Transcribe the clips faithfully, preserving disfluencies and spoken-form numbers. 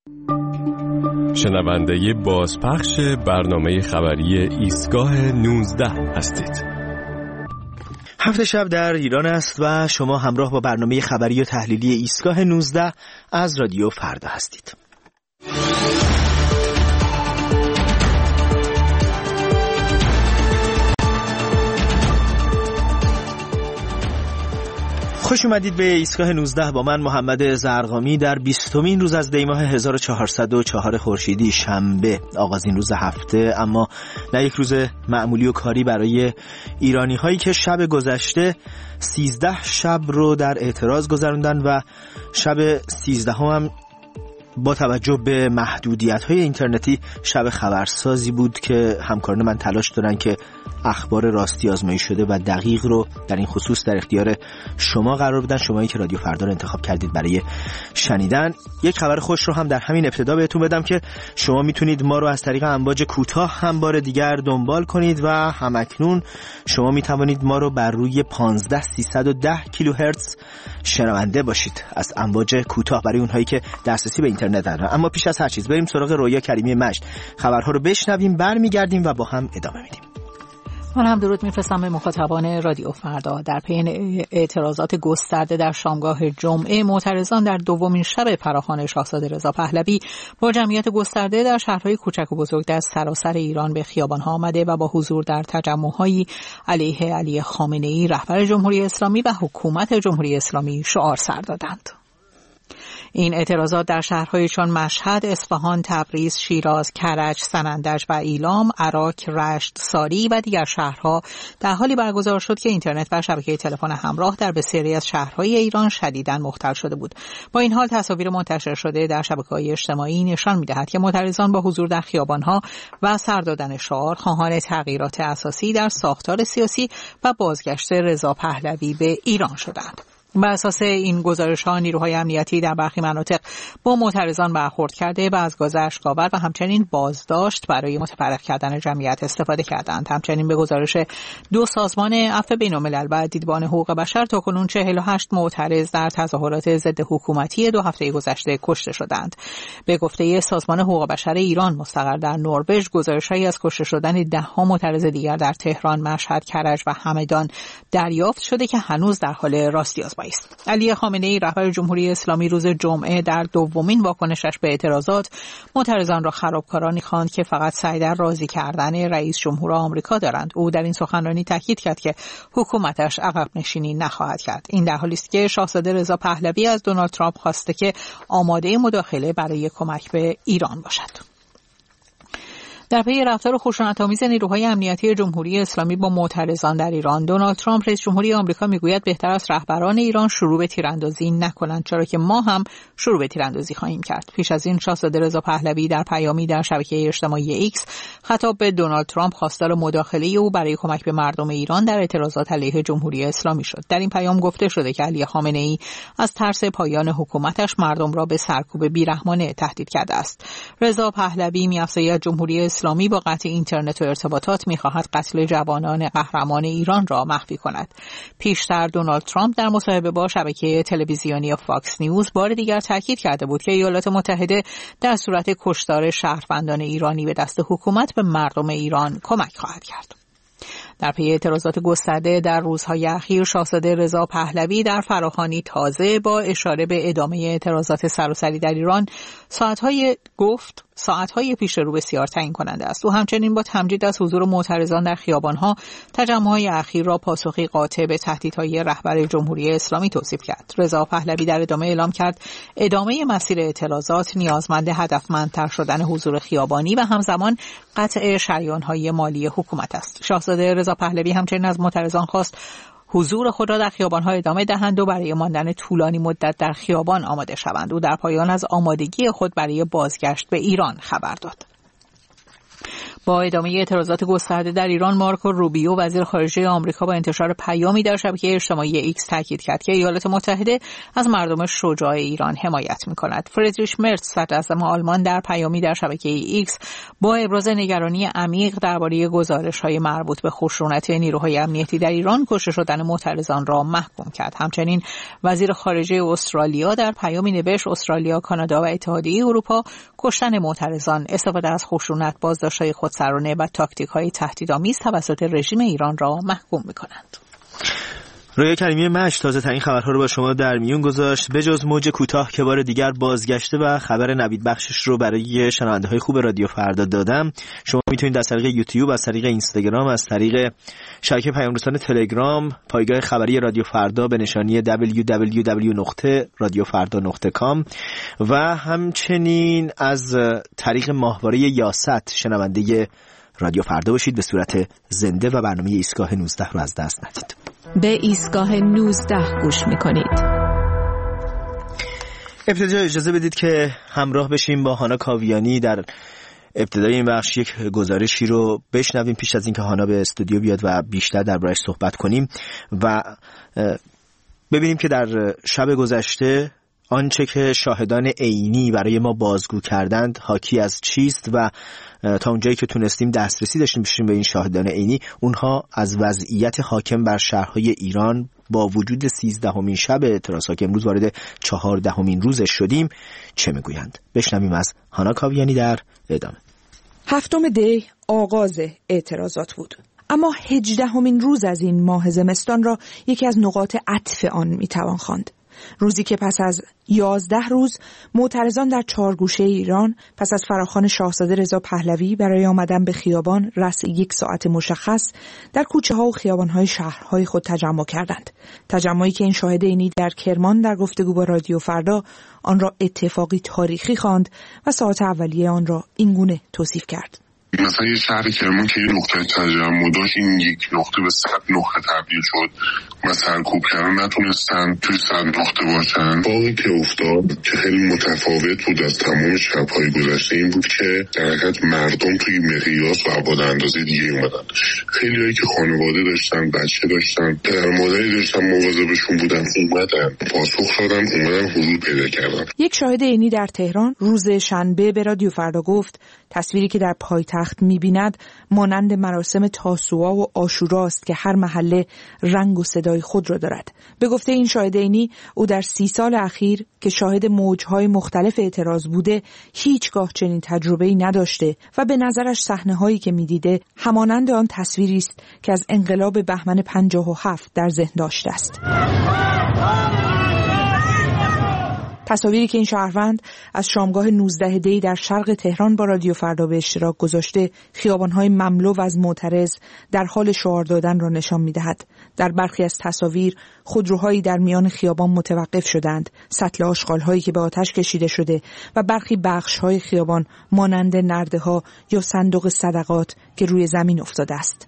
شنونده بازپخش برنامه خبری ایستگاه نوزده هستید. هفت شب در ایران است و شما همراه با برنامه خبری و تحلیلی ایستگاه نوزده از رادیو فردا هستید. خوش اومدید به ایستگاه نوزده با من محمد زرقامی در بیستمین روز از دی ماه هزار و چهارصد و چهار خورشیدی، شنبه، آغازین روز هفته، اما نه یک روز معمولی و کاری برای ایرانی هایی که شب گذشته سیزده شب رو در اعتراض گذروندن و شب سیزدهم هم با توجه به محدودیت‌های اینترنتی شب خبرسازی بود که همکاران من تلاش دارن که اخبار راستی آزمایی شده و دقیق رو در این خصوص در اختیار شما قرار بدن، شمایی که رادیو فردا رو انتخاب کردید برای شنیدن. یک خبر خوش رو هم در همین ابتدا بهتون بدم که شما میتونید ما رو از طریق امواج کوتاه هم بار دیگر دنبال کنید و همکنون شما میتوانید ما رو بر روی پانزده هزار سیصد و ده کیلوهرتز شنونده باشید از امواج کوتاه برای اونهایی که دسترسی به اینترنت دارن. اما پیش از هر چیز بریم سراغ رویا کریمی مجد، خبرها رو بشنویم، برمیگردیم و با هم ادامه میدیم. من هم درود میفرستم به مخاطبان رادیو فردا. در پی اعتراضات گسترده در شامگاه جمعه، معترضان در دومین شب فراخوان شاهزاده رضا پهلوی با جمعیت گسترده در شهرهای کوچک و بزرگ در سراسر ایران به خیابان‌ها آمده و با حضور در تجمع‌هایی علیه علی خامنه‌ای رهبر جمهوری اسلامی و حکومت جمهوری اسلامی شعار سر دادند. این اعتراضات در شهرهای چون مشهد، اصفهان، تبریز، شیراز، کرج، سنندج و ایلام، عراق، رشت، ساری و دیگر شهرها در حالی برگزار شد که اینترنت و شبکه تلفن همراه در بسیاری از شهرهای ایران شدیداً مختل شده بود. با این حال تصاویر منتشر شده در شبکه‌های اجتماعی نشان می‌دهد که معترضان با حضور در خیابان‌ها و سر دادن شعار خواهان تغییرات اساسی در ساختار سیاسی و بازگشت رضا پهلوی به ایران شدند. بر اساس این گزارش‌ها نیروهای امنیتی در برخی مناطق با معترضان برخورد کرده و از گاز اشک‌آور و همچنین بازداشت برای متفرق کردن جمعیت استفاده کردند. همچنین به گزارش دو سازمان عفو بین‌الملل و دیدبان حقوق بشر تاکنون چهل و هشت معترض در تظاهرات ضد حکومتی دو هفته گذشته کشته شدند. به گفته سازمان حقوق بشر ایران مستقر در نروژ، گزارش‌هایی از کشته شدن ده‌ها معترض دیگر در تهران، مشهد، کرج و همدان دریافت شده که هنوز در حال راستی‌آزمایی است. علی خامنه‌ای رهبر جمهوری اسلامی روز جمعه در دومین واکنشش به اعتراضات معترضان را خرابکارانی خواند که فقط سعی در راضی کردن رئیس جمهور آمریکا دارند. او در این سخنرانی تاکید کرد که حکومتش عقب نشینی نخواهد کرد. این در حالی است که شاهزاده رضا پهلوی از دونالد ترامپ خواسته که آماده مداخله برای کمک به ایران باشد. در پی رفتار خشونت‌آمیز نیروهای امنیتی جمهوری اسلامی با معترضان در ایران، دونالد ترامپ رئیس جمهوری آمریکا میگوید بهتر است رهبران ایران شروع به تیراندازی نکنند، چرا که ما هم شروع به تیراندازی خواهیم کرد. پیش از این شاهزاده رضا پهلوی در پیامی در شبکه اجتماعی ایکس خطاب به دونالد ترامپ خواستار مداخله او برای کمک به مردم ایران در اعتراضات علیه جمهوری اسلامی شد. در این پیام گفته شده که علی خامنه‌ای از ترس پایان حکومتش مردم را به سرکوب بیرحمانه تهدید کرده است. رضا پهلوی می‌افزاید جمهوری اسلامی با قطع اینترنت و ارتباطات می‌خواهد قتل جوانان قهرمان ایران را مخفی کند. پیشتر دونالد ترامپ در مصاحبه با شبکه تلویزیونی فاکس نیوز بار دیگر تاکید کرده بود که ایالات متحده در صورت کشتار شهروندان ایرانی به دست حکومت به مردم ایران کمک خواهد کرد. در پی اعتراضات گسترده در روزهای اخیر، شاهزاده رضا پهلوی در فراخوانی تازه با اشاره به ادامه اعتراضات سراسری در ایران ساعتهای گفت ساعتهای پیش رو بسیار تعیین کننده است. او همچنین با تمجید از حضور معترضان در خیابان‌ها تجمع‌های اخیر را پاسخی قاطع به تهدیدهای رهبر جمهوری اسلامی توصیف کرد. رضا پهلوی در ادامه اعلام کرد ادامه مسیر اعتراضات نیازمند هدفمندتر شدن حضور خیابانی و همزمان قطع شریان‌های مالی حکومت است. شاهزاده رضا پهلوی همچنین از معترضان خواست حضور خود را در خیابان‌ها ادامه دهند و برای ماندن طولانی مدت در خیابان آماده شوند. او در پایان از آمادگی خود برای بازگشت به ایران خبر داد. با ادامه اعتراضات گسترده در ایران، مارکو روبیو وزیر خارجه آمریکا با انتشار پیامی در شبکه اجتماعی ایکس تاکید کرد که ایالات متحده از مردم شجاع ایران حمایت می‌کند. فریدریش مرتز صدراعظم آلمان در پیامی در شبکه ایکس با ابراز نگرانی عمیق درباره گزارش‌های مربوط به خشونت نیروهای امنیتی در ایران کشته شدن معترضان را محکوم کرد. همچنین وزیر خارجه استرالیا در پیامی نوشت استرالیا، کانادا و اتحادیه اروپا کشتن معترضان، استفاده از خشونت، بازداشت‌های خودسرانه و تاکتیک‌های تهدیدآمیز توسط رژیم ایران را محکوم می‌کنند. رویا کریمی مشت تازه ترین خبرها رو با شما در میون گذاشت. به جز موج کوتاه که بار دیگر بازگشته و خبر نوید بخشش رو برای شنونده‌های خوب رادیو فردا دادم، شما میتونید از طریق یوتیوب، از طریق اینستاگرام، از طریق شبکه پیام‌رسان تلگرام، پایگاه خبری رادیو فردا به نشانی دبلیو دبلیو دبلیو دات رادیو فردا دات کام و همچنین از طریق ماهواره یاست شنونده رادیو فردا باشید. به صورت زنده و برنامه ایستگاه نوزده رو از دست ندید. به ایستگاه نوزده گوش میکنید. ابتدا اجازه بدید که همراه بشیم با هانا کاویانی در ابتدای این بخش یک گزارشی رو بشنویم پیش از اینکه هانا به استودیو بیاد و بیشتر دربارش صحبت کنیم و ببینیم که در شب گذشته آنچه که شاهدان عینی برای ما بازگو کردند حاکی از چیست و تا اونجایی که تونستیم دسترسی داشتیم بشیم به این شاهدان عینی، اونها از وضعیت حاکم بر شهرهای ایران با وجود سیزدهمین شب اعتراضات که امروز وارد چهاردهمین روزش شدیم چه میگویند. بشنویم از هانا کاویانی در ادامه. هفتم دی آغاز اعتراضات بود، اما هجدهمین روز از این ماه زمستان را یکی از نقاط عطف آن میتوان خواند. روزی که پس از یازده روز معترضان در چهار گوشه ایران پس از فراخوان شاهزاده رضا پهلوی برای آمدن به خیابان رأس یک ساعت مشخص در کوچه ها و خیابان های شهرهای خود تجمع کردند. تجمعی که این شاهد عینی در کرمان در گفتگو با رادیو فردا آن را اتفاقی تاریخی خواند و ساعت اولیه آن را اینگونه توصیف کرد. مثلا یه شهر کرمان که یه نقطه تجمع داشت، این یک نقطه به صد نقطه تبدیل شد و سرکوب کردن نتونستن توی صد نقطه باشن. باقی که افتاد که خیلی متفاوت بود از تمام شب‌های گذشته این بود که در حقیقت مردم توی مقیاس و ابعاد اندازه دیگه اومدن. خیلی هایی که خانواده داشتن، بچه داشتن، پدر مادری داشتن، مواظبشون بودن، اومدن پاسخ دادن، اومدن حضور پیدا کردن. یک شاهد عینی در تهران روز شنبه به رادیو فردا گفت تصویری که در پایتخت می‌بیند مانند مراسم تاسوعا و عاشورا است که هر محله رنگ و صدای خود را دارد. به گفته این شاهد عینی، او در سی سال اخیر که شاهد موج‌های مختلف اعتراض بوده هیچگاه چنین تجربه‌ای نداشته و به نظرش صحنه‌هایی که می‌دیده همانند آن تصویری است که از انقلاب بهمن پنجاه و هفت در ذهن داشته است. تصاویری که این شهروند از شامگاه نوزده دی در شرق تهران با رادیو فردا به اشتراک گذاشته خیابان‌های مملو و از معترض در حال شعار دادن را نشان می‌دهد. در برخی از تصاویر خودروهایی در میان خیابان متوقف شدند، سطل آشغال‌هایی که به آتش کشیده شده و برخی بخش‌های خیابان مانند نرده‌ها یا صندوق صدقات که روی زمین افتاده است.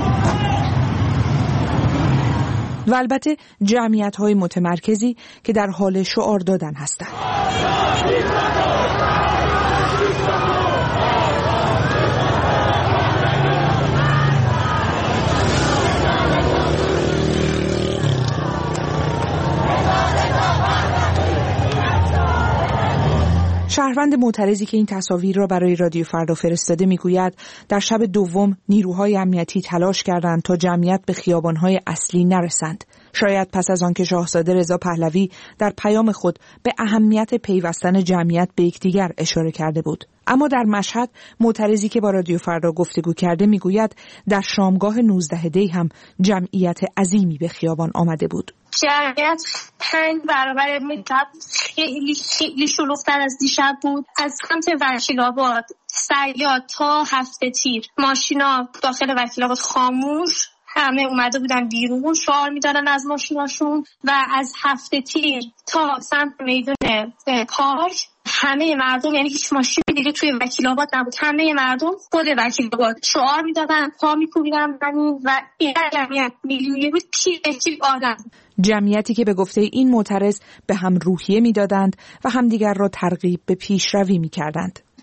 و البته جمعیت‌های متمرکزی که در حال شعار دادن هستند. شهروند معترضی که این تصاویر را برای رادیو فردا فرستاده میگوید در شب دوم نیروهای امنیتی تلاش کردند تا جمعیت به خیابان‌های اصلی نرسند. شاید پس از آنکه شاهزاده رضا پهلوی در پیام خود به اهمیت پیوستن جمعیت به یکدیگر اشاره کرده بود. اما در مشهد معترضی که با رادیو فردا گفتگو کرده میگوید در شامگاه نوزده دی هم جمعیت عظیمی به خیابان آمده بود. جمعیت پنج برابر مدت خیلی خیلی شلوغ‌تر از دیشب بود. از سمت وکیل‌آباد، صیاد تا هفته تیر ماشینا داخل وکیل‌آباد خاموش، همه اومده بودن بیرون شعار میدادن از ماشیناشون و از هفته تیر تا سمت میدان پارک همه مردم، یعنی هیچ ماشینی دیگه توی وکیل‌آباد نبود، همه مردم خود وکیل‌آباد شعار میدادن، پا میکوبیدن و این جمعیت میلیونی بود، کی کی آدم. جمعیتی که به گفته این معترض به هم روحیه میدادند و همدیگر را ترغیب به پیشروی میکردند.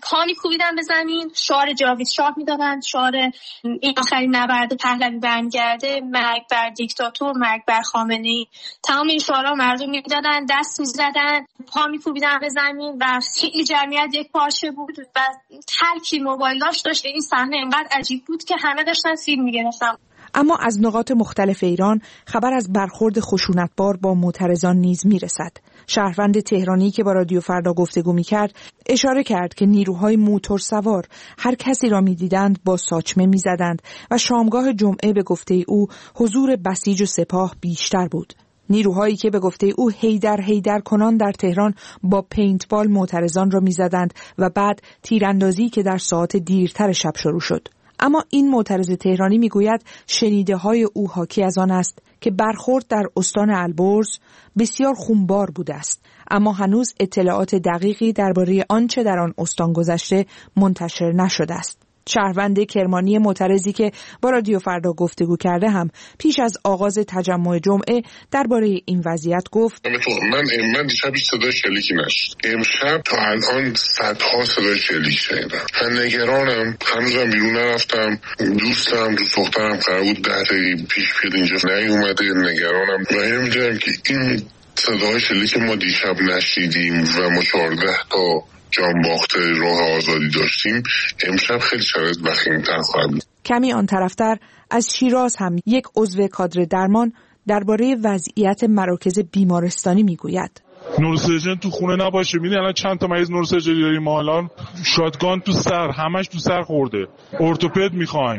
پا میکوبیدن به زمین، شعار جاوید شاه میدادن، شعار این آخرین نبرد پهلوی برمیگرده، مرگ بر دیکتاتور، مرگ بر خامنه‌ای. تمام این شعارها مردم میدادن، دست میزدن، پا میکوبیدن به زمین و خیلی جمعیت یک پارچه بود و ترکی موبایلاش داشت. این صحنه اینقدر عجیب بود که همه داشتن فیلم میگرفتن. اما از نقاط مختلف ایران خبر از برخورد خشونتبار با معترضان نیز میرسد. شهروند تهرانی که با رادیو فردا گفتگو میکرد اشاره کرد که نیروهای موتور سوار هر کسی را میدیدند با ساچمه میزدند و شامگاه جمعه به گفته او حضور بسیج و سپاه بیشتر بود. نیروهایی که به گفته او هیدر هیدر کنان در تهران با پینتبال معترضان را میزدند و بعد تیراندازی که در ساعات دیرتر شب شروع شد. اما این معترض تهرانی میگوید شنیده های او حاکی از آن است که برخورد در استان البرز بسیار خونبار بوده است، اما هنوز اطلاعات دقیقی درباره آنچه در آن استان گذشته منتشر نشده است. شهروند کرمانی معترضی که با رادیو فردا گفتگو کرده هم پیش از آغاز تجمع جمعه درباره این وضعیت گفت: من من دیشب هیچ صدای شلیکی نشد. امشب تا الان صدها صدای شلیک شنیدم. من نگرانم. هنوزم بیرون نرفتم. دوستم دوست دخترم قرار بود ده دقیقه پیش بیاد اینجا نیومده. نگرانم و نمیدونم که این صدای شلیک ما دیشب نشیدیم و ما چهارده تا جان باخته راه آزادی داشتیم، امشب خیلی شرایط وخیم‌تر خواهد بود. کمی آن طرفتر از شیراز هم یک عضو کادر درمان درباره وضعیت مراکز بیمارستانی میگوید: نوروسرجن تو خونه نباشه. میدونی الان چند تا مریض نوروسرجری داریم ما الان؟ شاتگان تو سر، همش تو سر خورده. ارتوپد میخوایم،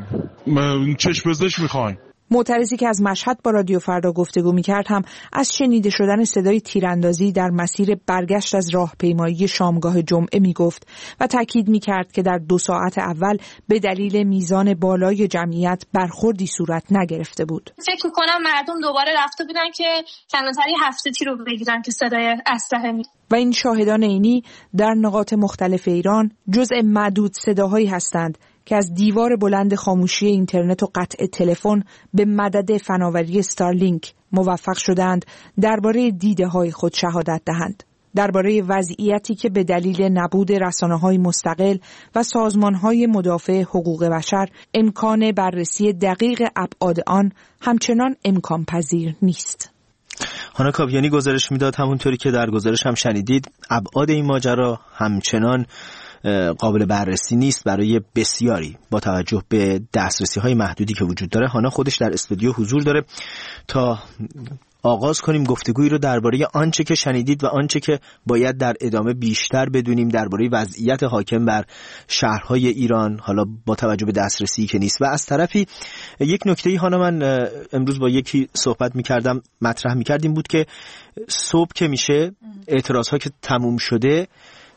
چشم پزشک میخوایم. معترضی که از مشهد با رادیو فردا گفتگو می‌کرد هم از شنیده شدن صدای تیراندازی در مسیر برگشت از راهپیمایی شامگاه جمعه میگفت و تاکید می‌کرد که در دو ساعت اول به دلیل میزان بالای جمعیت برخوردی صورت نگرفته بود. فکر می‌کنم مردم دوباره رفته بودن که کلانتری هفته تی رو بگیرن که صدای اسلحه می و این شاهدان عینی در نقاط مختلف ایران جزء معدود صداهایی هستند که از دیوار بلند خاموشی اینترنت و قطع تلفن به مدد فناوری استارلینک موفق شدند درباره دیده‌های خود شهادت دهند، درباره وضعیتی که به دلیل نبود رسانه‌های مستقل و سازمان‌های مدافع حقوق بشر امکان بررسی دقیق ابعاد آن همچنان امکان پذیر نیست. هانا کاویانی گزارش میداد، همونطوری که در گزارش هم شنیدید، ابعاد این ماجرا همچنان قابل بررسی نیست برای بسیاری با توجه به دسترسی‌های محدودی که وجود داره. هانا خودش در استودیو حضور داره تا آغاز کنیم گفتگویی رو درباره آنچه که شنیدید و آنچه که باید در ادامه بیشتر بدونیم درباره وضعیت حاکم بر شهرهای ایران، حالا با توجه به دسترسی که نیست. و از طرفی یک نکته‌ای هانا من امروز با یکی صحبت می‌کردم مطرح می‌کردیم بود که صبح که میشه اعتراض‌ها که تموم شده،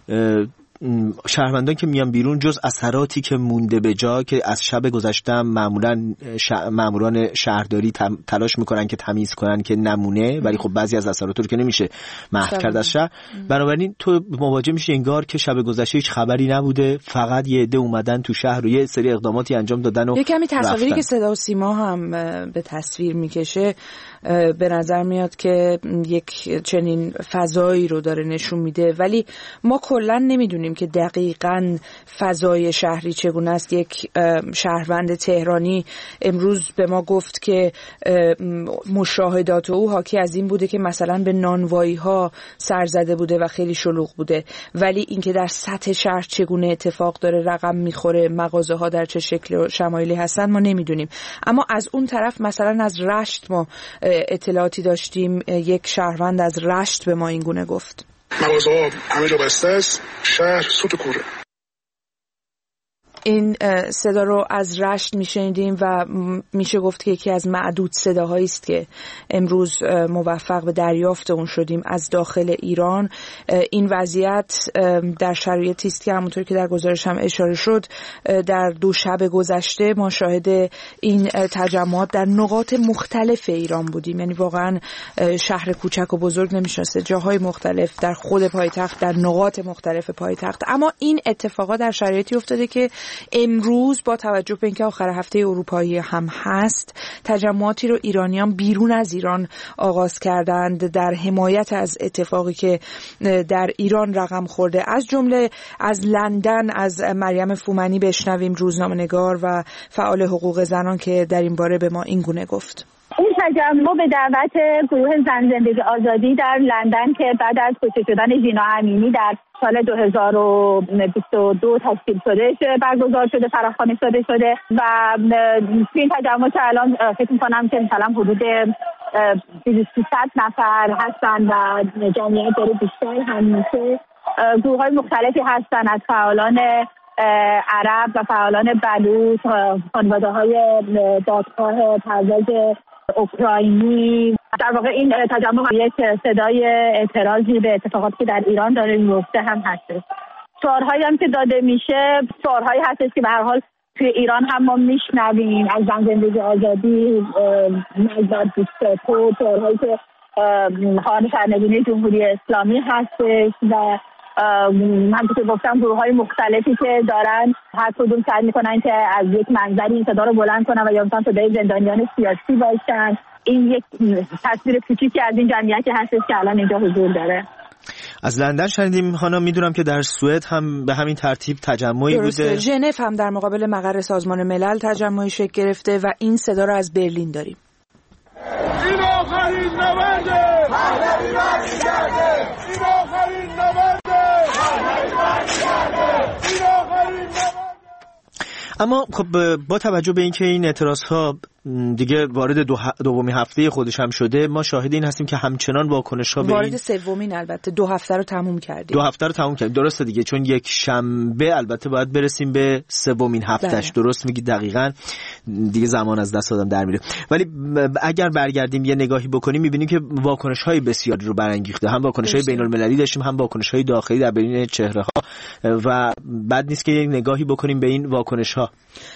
شهروندان که میان بیرون جز اثراتی که مونده به جا که از شب گذشته معمولا ماموران شهرداری تلاش میکنن که تمیز کنن که نمونه، ولی خب بعضی از اثرات رو که نمیشه محو کرد از شهر. بنابراین تو مواجه میشی انگار که شب گذشته هیچ خبری نبوده، فقط یه عده اومدن تو شهر و یه سری اقداماتی انجام دادن و یه کمی تصاویری که صدا و سیما هم به تصویر میکشه به نظر میاد که یک چنین فضایی رو داره نشون میده، ولی ما کلا نمیدونیم که دقیقاً فضای شهری چگونه است. یک شهروند تهرانی امروز به ما گفت که مشاهدات او حاکی از این بوده که مثلا به نانوایی ها سر زده بوده و خیلی شلوغ بوده، ولی اینکه در سطح شهر چگونه اتفاق داره، رقم میخوره، مغازه ها در چه شکل و شمایلی هستن ما نمیدونیم. اما از اون طرف مثلا از رشت ما اطلاعاتی داشتیم، یک شهروند از رشت به ما این گونه گفت: مغازه‌ها همه جا بسته است، شهر سوت کوره. این صدا رو از رشت میشنیدیم و میشه گفت که یکی از معدود صداهایی است که امروز موفق به دریافت اون شدیم از داخل ایران. این وضعیت در شرایطی است که همونطور که در گزارش هم اشاره شد در دو شب گذشته ما شاهد این تجمعات در نقاط مختلف ایران بودیم، یعنی واقعا شهر کوچک و بزرگ نمیشناسه، جاهای مختلف در خود پایتخت، در نقاط مختلف پایتخت. اما این اتفاقات در شرایطی افتاده که امروز با توجه به اینکه آخر هفته اروپایی هم هست، تجمعاتی رو ایرانیان بیرون از ایران آغاز کردند در حمایت از اتفاقی که در ایران رقم خورده. از جمله از لندن از مریم فومنی بشنویم، روزنامه‌نگار و فعال حقوق زنان، که در این باره به ما این گونه گفت. این تجمع به دعوت گروه زن زندگی آزادی در لندن که بعد از کشته شدن ژینا امینی در سال دو هزار و بیست و دو تشکیل شده برگزار شده، فراخوانی شده شده و این تجمع که الان فکر می‌کنم که مثلا حدود سیصد نفر هستن و جمعیت داره بیشتر هم میشه. گروه‌های مختلفی هستن از فعالان عرب و فعالان بلوچ، خانواده‌های دادخواه پرواز اوکراینی. در واقع این تجمع یک صدای اعتراضی به اتفاقاتی که در ایران داره میفته هم هست. شعارهایی هم که داده میشه شعارهایی هستش که به هر حال توی ایران هم ما میشنویم، از زن زندگی آزادی، نجات بیستو، شعارهایی که خواهان سرنگونی جمهوری اسلامی هستش و همونطور که گفتم گروه‌های مختلفی که دارن هر کدوم سعی میکنن که از یک منظری این صدا رو بلند کنن و یا مثلا صدای زندانیان سیاسی باشن. این یک تصویر کوچیکی از این جمعیتی هستش که الان اینجا حضور داره. از لندن شنیدیم خانم، میدونم که در سوئد هم به همین ترتیب تجمعی بوده. ژنو هم در مقابل مقر سازمان ملل تجمعی شکل گرفته و این صدا رو از برلین داریم. این آخرین نبرده پهلوی برمیگرده، این آخرین نبرده پهلوی برمیگرده، این آخرین نبرده. اما خب با توجه به اینکه این اعتراض‌ها دیگه وارد دو دومین هفته خودش هم شده، ما شاهد این هستیم که همچنان واکنش‌ها به وارد سومین البته دو هفته رو تموم کردیم. دو هفته رو تموم کردیم، درسته دیگه، چون یک شنبه البته باید برسیم به سومین هفتهش. درست میگی، دقیقاً دیگه زمان از دست آدم در میره. ولی اگر برگردیم یه نگاهی بکنیم می‌بینیم که واکنش‌های بسیاری رو برانگیخته، هم واکنش‌های بین‌المللی داشتیم، هم واکنش‌های داخلی در بین چهره‌ها و بد نیست که یک نگاهی بکنیم به این واکنش‌ها.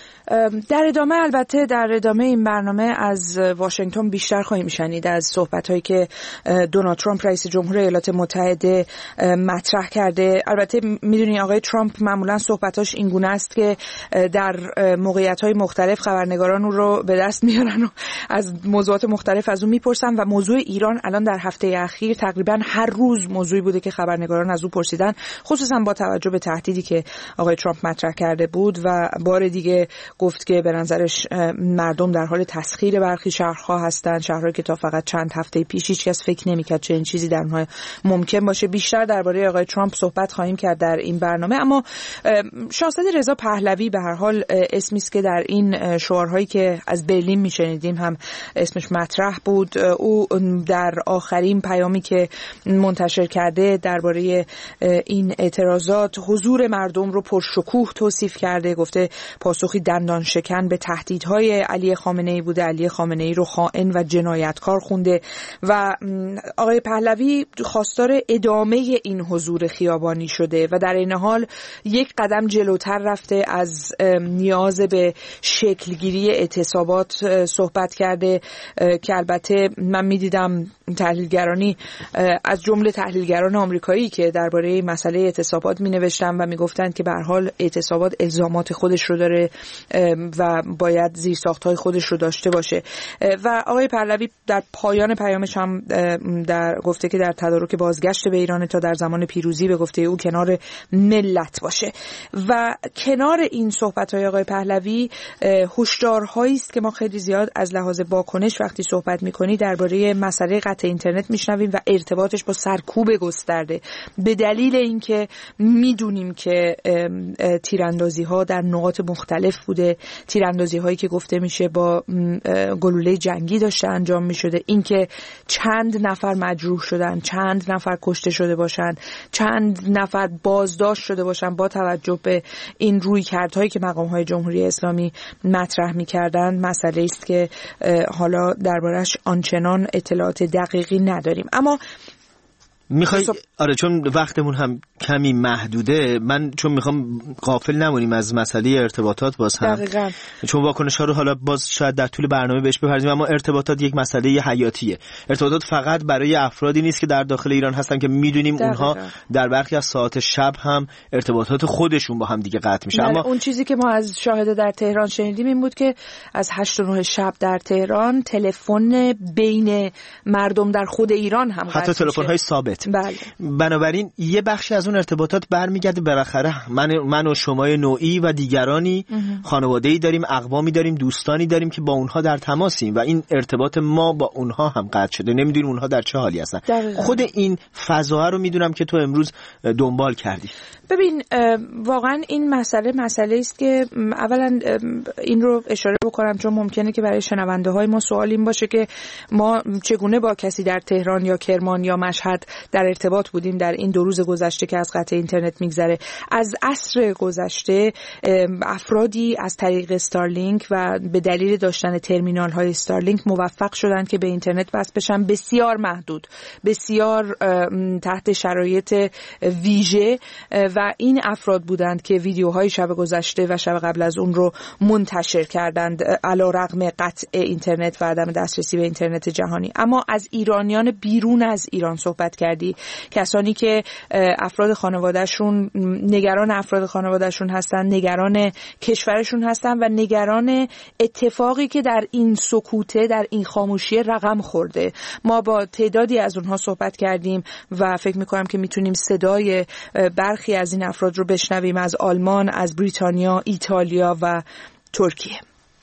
در ادامه البته در ادامه این برنامه از واشنگتن بیشتر خواهیم شنید از صحبت‌هایی که دونالد ترامپ رئیس جمهور ایالات متحده مطرح کرده. البته میدونی آقای ترامپ معمولا صحبتاش این گونه است که در موقعیت‌های مختلف خبرنگاران رو به دست میارن و از موضوعات مختلف از اون میپرسن و موضوع ایران الان در هفته اخیر تقریبا هر روز موضوعی بوده که خبرنگاران از اون پرسیدن، خصوصا با توجه به تهدیدی که آقای ترامپ مطرح کرده بود و بار دیگه گفت که به نظرش مردم در حال تسخیر برخی شهرها هستند، شهرهایی که تا فقط چند هفته پیش هیچ کس فکر نمی‌کرد چه این چیزی در اونها ممکن باشه. بیشتر درباره آقای ترامپ صحبت خواهیم کرد در این برنامه. اما شاهزاده رضا پهلوی به هر حال اسمی است که در این شعارهایی که از برلین میشنیدیم هم اسمش مطرح بود. او در آخرین پیامی که منتشر کرده درباره این اعتراضات حضور مردم رو پرشکوه توصیف کرده، گفته پاسخی دندان شکن به تهدیدهای علی خامنه‌ای بوده، علی خامنه‌ای رو خائن و جنایتکار خونده و آقای پهلوی خواستار ادامه این حضور خیابانی شده و در این حال یک قدم جلوتر رفته از نیاز به شکلگیری اعتصابات صحبت کرده که البته من می‌دیدم تحلیلگرانی از جمله تحلیلگران آمریکایی که درباره مسئله اعتصابات می‌نوشتن و می‌گفتند که به هر حال اعتصابات الزامات خودش رو داره و باید زیرساخت‌های خودش رو داشته باشه. و آقای پهلوی در پایان پیامش هم در گفته که در تدارک بازگشت به ایران تا در زمان پیروزی به گفته او کنار ملت باشه. و کنار این صحبت‌های آقای پهلوی هشدارهایی است که ما خیلی زیاد از لحاظ واکنش وقتی صحبت می‌کنی درباره مسئله قطع اینترنت میشنویم و ارتباطش با سرکوب گسترده، به دلیل اینکه میدونیم که تیراندازی‌ها در نقاط مختلف بوده، تیراندازی هایی که گفته میشه با گلوله جنگی داشته انجام میشده، اینکه چند نفر مجروح شدن، چند نفر کشته شده باشن، چند نفر بازداشت شده باشن با توجه به این رویکردهایی که مقام های جمهوری اسلامی مطرح میکردن، مسئله است که حالا دربارش آنچنان اطلاعات دقیقی نداریم. اما میخوای آره چون وقتمون هم کمی محدوده، من چون میخوام غافل نمونیم از مسئله ارتباطات باز هم دقیقاً. چون واکنش ها رو حالا باز شاید در طول برنامه بهش بپردازیم، اما ارتباطات یک مسئله حیاتیه. ارتباطات فقط برای افرادی نیست که در داخل ایران هستن که میدونیم اونها در برخی از ساعات شب هم ارتباطات خودشون با هم دیگه قطع میشه. اما اون چیزی که ما از شاهد در تهران شنیدیم این بود که از هشت و نه شب در تهران تلفن بین مردم در خود ایران هم قطع حتی تلفن‌های ثابت. بله. بنابراین یه بخشی از اون ارتباطات برمیگرده بالاخره من من و شمای نوعی و دیگرانی خانواده‌ای داریم، اقوامی داریم، دوستانی داریم که با اونها در تماسیم و این ارتباط ما با اونها هم قطع شده، نمیدونیم اونها در چه حالی هستن. خود این فضا رو میدونم که تو امروز دنبال کردی. ببین واقعا این مسئله مسئله است که اولا این رو اشاره بکنم چون ممکنه که برای شنونده های ما سوال این باشه که ما چگونه با کسی در تهران یا کرمان یا مشهد در ارتباط بودیم در این دو روز گذشته که از قطع اینترنت میگذره. از عصر گذشته افرادی از طریق استارلینک و به دلیل داشتن ترمینال های استارلینک موفق شدند که به اینترنت وصل بشن، بسیار محدود، بسیار تحت شرایط ویژه، و این افراد بودند که ویدیوهای شب گذشته و شب قبل از اون رو منتشر کردند علی رغم قطع اینترنت و عدم دسترسی به اینترنت جهانی. اما از ایرانیان بیرون از ایران صحبت کردی، کسانی که افراد خانوادهشون نگران افراد خانوادهشون هستن، نگران کشورشون هستن و نگران اتفاقی که در این سکوته، در این خاموشی رقم خورده. ما با تعدادی از اونها صحبت کردیم و فکر میکنم که میتونیم صدای برخی از این افراد رو بشنویم، از آلمان، از بریتانیا، ایتالیا و ترکیه.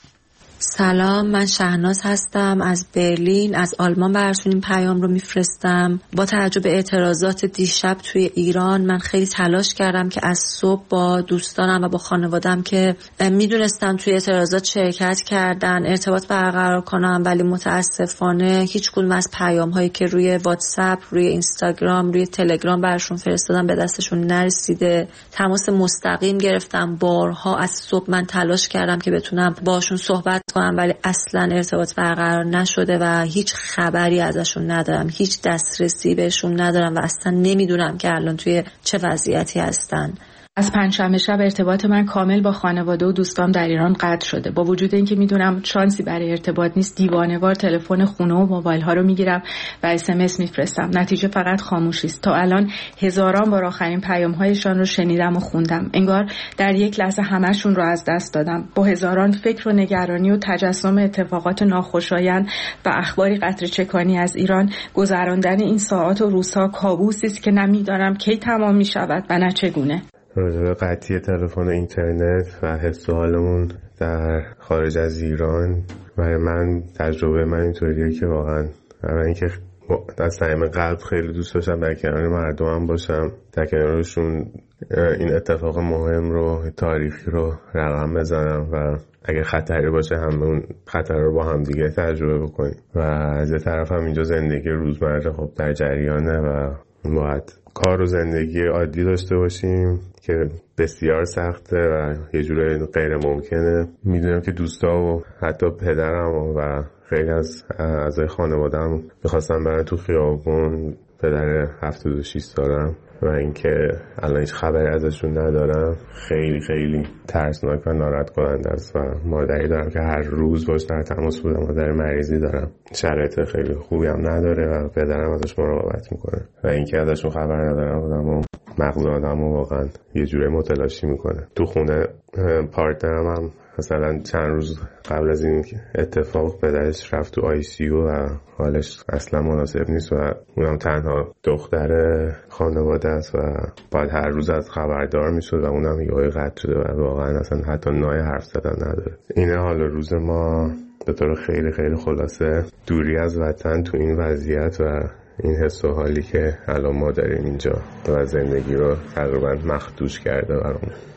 سلام، من شهناز هستم از برلین. از آلمان براتون این پیام رو میفرستم. با توجه به اعتراضات دیشب توی ایران من خیلی تلاش کردم که از صبح با دوستانم و با خانوادم که میدونستم توی اعتراضات شرکت کردن ارتباط برقرار کنم، ولی متاسفانه هیچ کدوم از پیام هایی که روی واتساپ، روی اینستاگرام، روی تلگرام براشون فرستادم به دستشون نرسیده. تماس مستقیم گرفتم، بارها از صبح من تلاش کردم که بتونم باشون صحبت کنم، ولی اصلا ارتباط برقرار نشده و هیچ خبری ازشون ندارم، هیچ دسترسی بهشون ندارم و اصلا نمیدونم که الان توی چه وضعیتی هستن. از پنجشنبه شب ارتباط من کامل با خانواده و دوستام در ایران قطع شده. با وجود اینکه میدونم شانسی برای ارتباط نیست، دیوانه‌وار تلفن خونه و موبایل ها رو میگیرم و اس ام اس میفرستم. نتیجه فقط خاموشی است. تا الان هزاران بار آخرین پیام هایشان رو شنیدم و خوندم. انگار در یک لحظه همه‌شون رو از دست دادم. با هزاران فکر و نگرانی و تجسم اتفاقات ناخوشایند و اخباری قطره چکانی از ایران، گذراندن این ساعات و روزها کابوسی است که نمیدانم کی تمام میشود و نه چگونه. راجع به قطعی تلفن و اینترنت و حس و حالمون در خارج از ایران، برای من تجربه من اینطوریه که واقعا برای اینکه از صمیم قلب خیلی دوست داشتم در کنار مردمم باشم، در کنارشون این اتفاق مهم رو، تاریخی رو رقم بزنم و اگه خطری باشه هم اون خطر رو با هم دیگه تجربه بکنیم. و از یه طرف هم اینجا زندگی روزمره خب در جریانه و باید کار و زندگی عادی داشته باشیم که بسیار سخته و یه جوره غیر ممکنه. میدونم که دوستا و حتی پدرم و خیلی از اعضای خانواده‌ام می‌خواستن برن تو خیابون. پدر هفتاد و شش سالم و اینکه الان هیچ خبری ازشون ندارم خیلی خیلی ترسناک و ناراحت کننده است. و مادری دارم که هر روز باش در تماس بودم، مادر مریضی دارم، شرایط خیلی خوبی هم نداره و پدرم ازش مراقبت میکنه و اینکه ازشون خبر ندارم بودم و مغز آدمو واقعا یه جوره متلاشی میکنه. تو خونه پارتنرم هم مثلا چند روز قبل از این اتفاق پدرش رفت تو آی سی یو و حالش اصلا مناسب نیست و اونم تنها دختر خانواده است و باید هر روز از خبردار میشد و اونم یهویی قطع شده و واقعا اصلا حتی نای حرف زدن نداره. اینه حال روز ما به طور خیلی خیلی خلاصه. دوری از وطن تو این وضعیت و این حس و حالی که الان ما داریم اینجا و زندگی رو تقریبا مخدوش کرده برامون.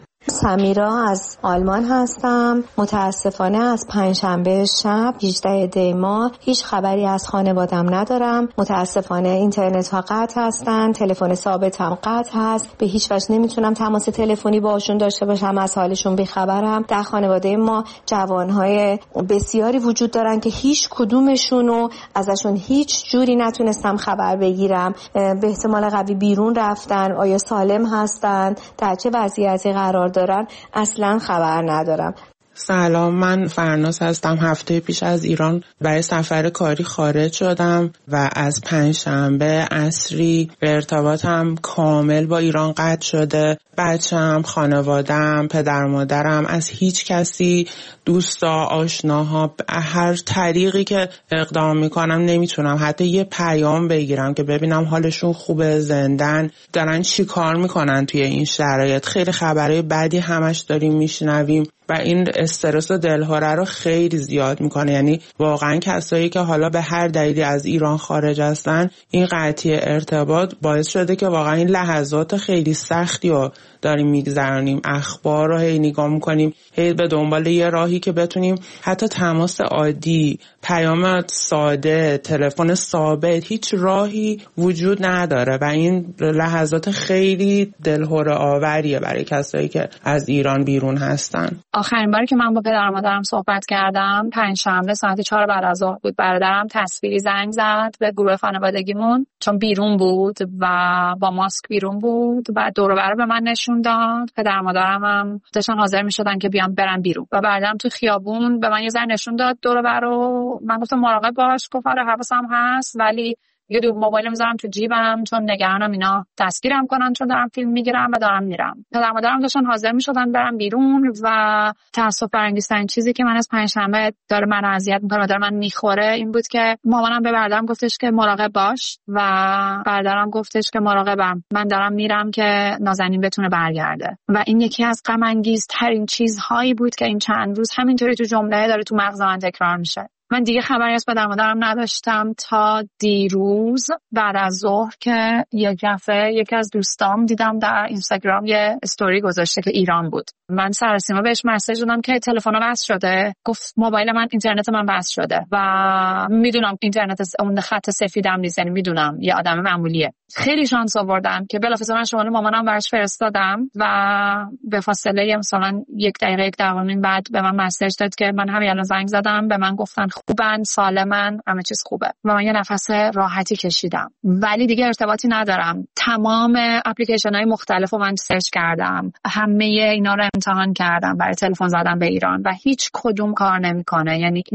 سمیرا از آلمان هستم. متاسفانه از پنجشنبه شب هجدهم دی ماه هیچ خبری از خانوادم ندارم. متاسفانه اینترنت ها قطع هستن، تلفن ثابتم قطع هست، به هیچ وجه نمیتونم تماس تلفنی باشون داشته باشم، از حالشون بیخبرم. در خانواده ما جوانهای بسیاری وجود دارن که هیچ کدومشونو ازشون هیچ جوری نتونستم خبر بگیرم. به احتمال قوی بیرون رفتن، آیا سالم هستن، در چه وضعیتی قرار دارن، اصلا خبر ندارم. سلام، من فرناز هستم. هفته پیش از ایران برای سفر کاری خارج شدم و از پنجشنبه عصری ارتباطم کامل با ایران قطع شده. بچه‌م، خانواده‌ام، پدر مادرم، از هیچ کسی، دوستا، آشناها، هر طریقی که اقدام میکنم نمیتونم حتی یه پیام بگیرم که ببینم حالشون خوبه، زندن، دارن چی کار میکنن توی این شرایط. خیلی خبرهای بدی همش داریم میشنویم و این استرس و دلهره رو خیلی زیاد میکنه. یعنی واقعا کسایی که حالا به هر دلیلی از ایران خارج هستن، این قطعی ارتباط باعث شده که واقعا این لحظات خیلی سختی رو داریم میگذرانیم. اخبار رو هی نگاه میکنیم، هی به دنبال یه راهی که بتونیم حتی تماس عادی، پیام ساده، تلفن ثابت، هیچ راهی وجود نداره و این لحظات خیلی دلهره آوریه برای کسایی که از ایران بیرون هستن. آخرین باری که من با پدر مادرم صحبت کردم پنجشنبه ساعت چهار بعد از ظهر بود. برادرم تصویری زنگ زد به گروه خانوادگیمون چون بیرون بود و با ماسک بیرون بود و دور و بر به من نشون داد. پدر مادرم هم داشتن حاضر می‌شدن که بیام برن بیرون و برادرم تو خیابون به من یه ذره نشون داد دور و بر رو. من گفتم مراقب باش، گفت آره حواسم هست ولی یه دو موبایل میذارم تو جیبم چون نگرانم اینا دستگیرم کنن چون دارم فیلم میگیرم و دارم میرم. پدر مادرم داشتن حاضر میشدن برم بیرون و تاسف برانگیزترین چیزی که من از پنجشنبه داره من اذیت میکنه و داره من میخوره این بود که مامانم به برادرم گفتش که مراقب باش و برادرم گفتش که مراقبم، من دارم میرم که نازنین بتونه برگرده. و این یکی از غم انگیزترین چیزهایی بود که این چند روز همینطوری تو جمله داره تو مغز من تکرار میشه. من دیگه خبری از پدر مادرم نداشتم تا دیروز بعد از ظهر که یک دفعه یکی از دوستام دیدم در اینستاگرام یه استوری گذاشته که ایران بود. من سرسیما بهش مسیج دادم که تلفنم وصل شده. گفت موبایل من اینترنت من وصل شده و میدونم اینترنت اون خط سفیدم نیست، یعنی میدونم یه آدم معمولیه. خیلی شانس آوردم که بلافاصله من شماره مامانم براش فرستادم و به فاصله مثلا یک دقیقه یک دقیقه بعد به من مسیج داد که من همین الان زنگ زدم، به من گفتن خوبن، سالمن، همه چیز خوبه و من یه نفس راحتی کشیدم. ولی دیگه ارتباطی ندارم. تمام اپلیکیشن‌های مختلفو من سرچ کردم، همه اینا رو امتحان کردم برای تلفن زدن به ایران و هیچ کدوم کار نمیکنه. یعنی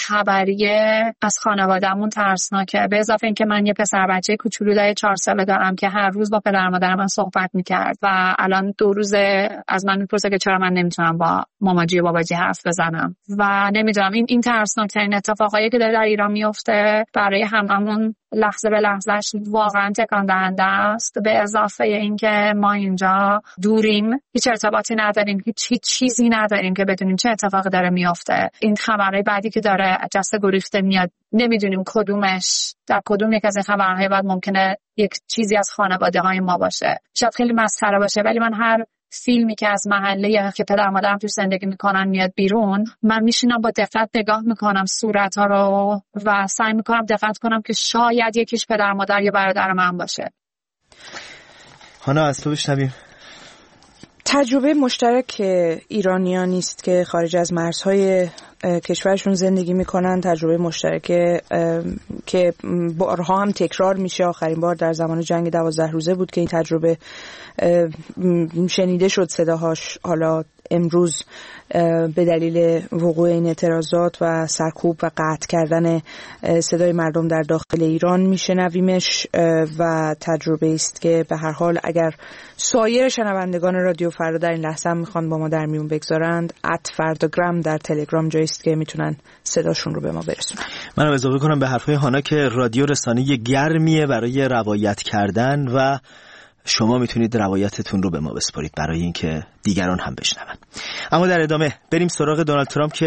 بیخبریه از خانواده‌مون ترسناکه. به اضافه اینکه من یه پسر بچه کوچولو داره چهار ساله دارم که هر روز با پدر مادرم من صحبت میکرد و الان دو روزه از من میپرسه که چرا من نمیتونم با ماماجی و باباجی حرف بزنم و نمیدونم. این این ترسناکترین اتفاقایی که در ایران میفته برای هممون لحظه به لحظهش واقعا تکان دهنده است. به اضافه اینکه ما اینجا دوریم، هیچ ارتباطی نداریم، هیچ هیچ چیزی نداریم که بدونیم چه اتفاقی داره میفته. این خبرهای بعدی که داره جسته گریخته میاد، نمیدونیم کدومش در کدوم یک از این خبرهای بعد ممکنه یک چیزی از خانواده های ما باشه. شاید خیلی مسخره باشه ولی من هر فیلمی که از محله که پدر مادرم توش زندگی میکنن میاد بیرون، من میشینم با دقت نگاه میکنم صورت‌ها رو و سعی میکنم دقت کنم که شاید یکیش پدر مادر یا برادر من باشه. هانا از تو بشنویم. تجربه مشترک ایرانیان است که خارج از مرزهای کشورشون زندگی میکنن، تجربه مشترک که بارها هم تکرار میشه. آخرین بار در زمان جنگ دوازده روزه بود که این تجربه شنیده شد صداهاش. حالا امروز به دلیل وقوع این اعتراضات و سرکوب و قطع کردن صدای مردم در داخل ایران میشنویمش و تجربه است که به هر حال اگر سایر شنوندگان رادیو فردا در این لحظه هم میخوان با ما در میون بگذارند، ات فرداگرام در تلگرام جایی است که میتونن صداشون رو به ما برسونن. منم اضافه کنم به حرفای هانا که رادیو رسانه گرمیه برای روایت کردن و شما میتونید روایتتون رو به ما بسپارید برای اینکه دیگران هم بشنون. اما در ادامه بریم سراغ دونالد ترامپ که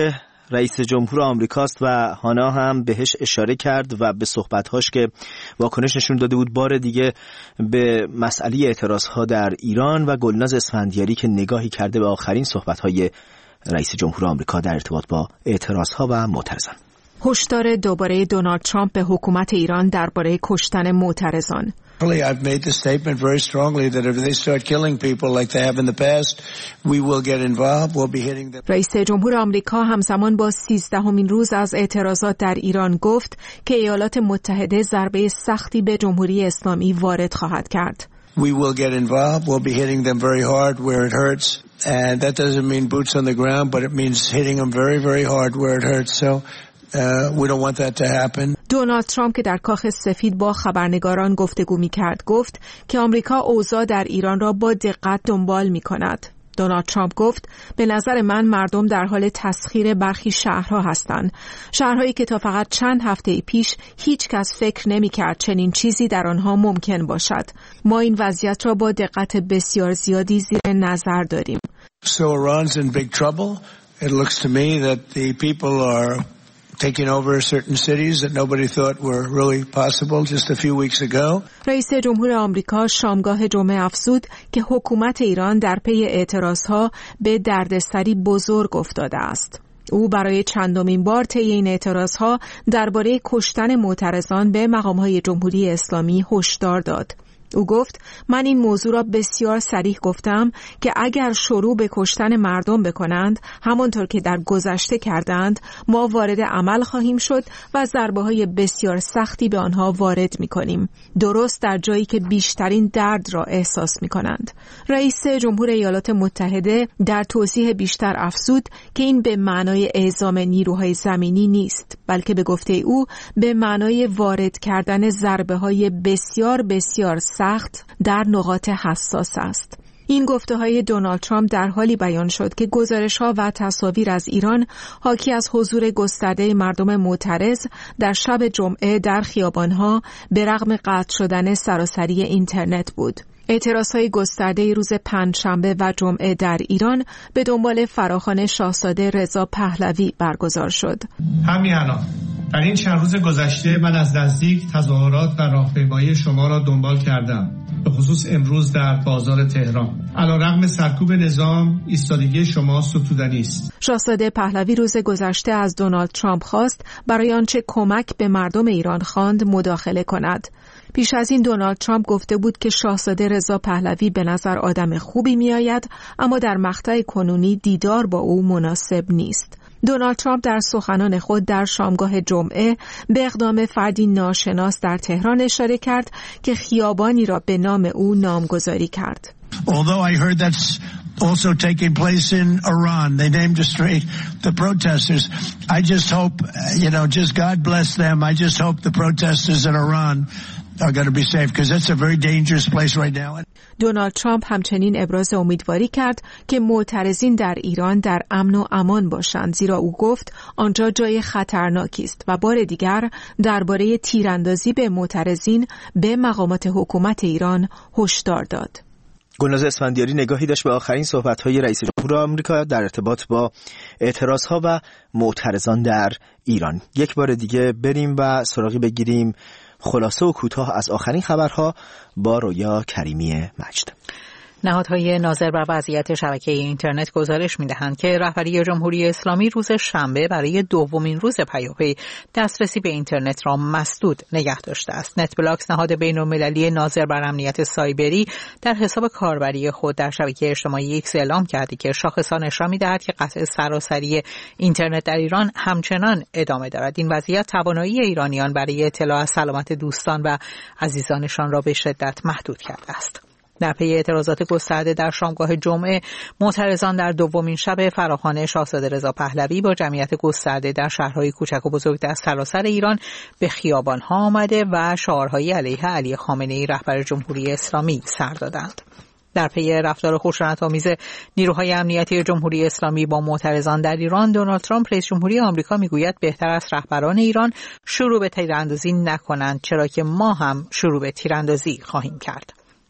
رئیس جمهور آمریکاست و هانا هم بهش اشاره کرد و به صحبت‌هاش که واکنش نشون داده بود بار دیگه به مسئله اعتراض‌ها در ایران و گلناز اسفندیاری که نگاهی کرده به آخرین صحبت‌های رئیس جمهور آمریکا در ارتباط با اعتراض‌ها و معترضان. هشدار دوباره دونالد ترامپ به حکومت ایران درباره کشتن معترضان. I've made the statement very strongly that if they start killing people like they have in the past, we will get involved. We'll be hitting them. رئیس جمهور آمریکا همزمان با سیزدهمین روز از اعتراضات در ایران گفت که ایالات متحده ضربه سختی به جمهوری اسلامی وارد خواهد کرد. We will get involved. We'll be hitting them very hard where it hurts. And that doesn't mean boots on the ground, but it means hitting them very, very hard where it hurts. So Uh, we don't want that to happen. دونالد ترامپ که در کاخ سفید با خبرنگاران گفتگو می‌کرد گفت که آمریکا اوضاع در ایران را با دقت دنبال می‌کند. دونالد ترامپ گفت به نظر من مردم در حال تسخیر برخی شهرها هستند. شهرهایی که تا فقط چند هفته پیش هیچ کس فکر نمی‌کرد چنین چیزی در آنها ممکن باشد. ما این وضعیت را با دقت بسیار زیادی زیر نظر داریم. So Iran's in big trouble. It looks to me that the people are taking over certain cities that nobody thought were really possible just a few weeks ago. رئیس جمهور آمریکا شامگاه جمعه افزود که حکومت ایران در پی اعتراضها به دردسری بزرگ افتاده است. او برای چندمین بار طی این اعتراضها درباره کشتن معترضان به مقام‌های جمهوری اسلامی هشدار داد. او گفت من این موضوع را بسیار صریح گفتم که اگر شروع به کشتن مردم بکنند همانطور که در گذشته کردند ما وارد عمل خواهیم شد و ضربه‌های بسیار سختی به آنها وارد می‌کنیم، درست در جایی که بیشترین درد را احساس می‌کنند. رئیس جمهور ایالات متحده در توضیح بیشتر افزود که این به معنای اعزام نیروهای زمینی نیست، بلکه به گفته او به معنای وارد کردن ضربه‌های بسیار بسیار سخت در نقاط حساس است. این گفته‌های دونالد ترامپ در حالی بیان شد که گزارش‌ها و تصاویر از ایران حاکی از حضور گسترده مردم معترض در شب جمعه در خیابان‌ها به رغم قطع شدن سراسری اینترنت بود. اعتراضهای گسترده روز پنجشنبه و جمعه در ایران به دنبال فراخوان شاهزاده رضا پهلوی برگزار شد. همین الان در این چند روز گذشته من از نزدیک تظاهرات و راهپیمایی شما را دنبال کردم، به خصوص امروز در بازار تهران. علیرغم سرکوب نظام ایستادگی شما ستودنی است. شاهزاده پهلوی روز گذشته از دونالد ترامپ خواست برای آنچه کمک به مردم ایران خواند مداخله کند. پیش از این دونالد ترامپ گفته بود که شاهزاده رضا پهلوی به نظر آدم خوبی می آید، اما در مقطع کنونی دیدار با او مناسب نیست. دونالد ترامپ در سخنان خود در شامگاه جمعه به اقدام فردی ناشناس در تهران اشاره کرد که خیابانی را به نام او نامگذاری کرد. Although I heard that's also taking place in Iran, they named the street, the protesters. I just hope, you know, just God bless them. I just hope the protesters in Iran are going to be safe because that's a very dangerous place right now. دونالد ترامپ همچنین ابراز امیدواری کرد که معترضین در ایران در امن و امان باشند، زیرا او گفت آنجا جای خطرناکی است و بار دیگر درباره تیراندازی به معترضین به مقامات حکومت ایران هشدار داد. گلناز اسفندیاری نگاهی داشت به آخرین صحبت‌های رئیس جمهور آمریکا در ارتباط با اعتراضها و معترضان در ایران. یک بار دیگه بریم و سراغی بگیریم خلاصه و کوتاه از آخرین خبرها با رویا کریمی مجد. نهادهای ناظر بر وضعیت شبکه اینترنت گزارش می‌دهند که رهبری جمهوری اسلامی روز شنبه برای دومین روز پیاپی دسترسی به اینترنت را مسدود نگه داشته است. نت بلاکس نهاد بین‌المللی ناظر بر امنیت سایبری در حساب کاربری خود در شبکه اجتماعی ایکس اعلام کرده که شاخصان نشان می‌دهد که قطع سراسری اینترنت در ایران همچنان ادامه دارد. این وضعیت توانایی ایرانیان برای اطلاع از سلامت دوستان و عزیزانشان را به شدت محدود کرده است. در پی اعتراضات گسترده در شامگاه جمعه، معترضان در دومین شب فراخوان شاهزاده رضا پهلوی با جمعیت گسترده در شهرهای کوچک و بزرگ در سراسر ایران به خیابان‌ها آمده و شعارهای علیه علی خامنه‌ای رهبر جمهوری اسلامی سر دادند. در پی رفتار خشونت‌آمیز نیروهای امنیتی جمهوری اسلامی با معترضان در ایران، دونالد ترامپ رئیس جمهوری آمریکا میگوید بهتر است رهبران ایران شروع به تیراندازی نکنند، چرا که ما هم شروع به تیراندازی خواهیم کرد.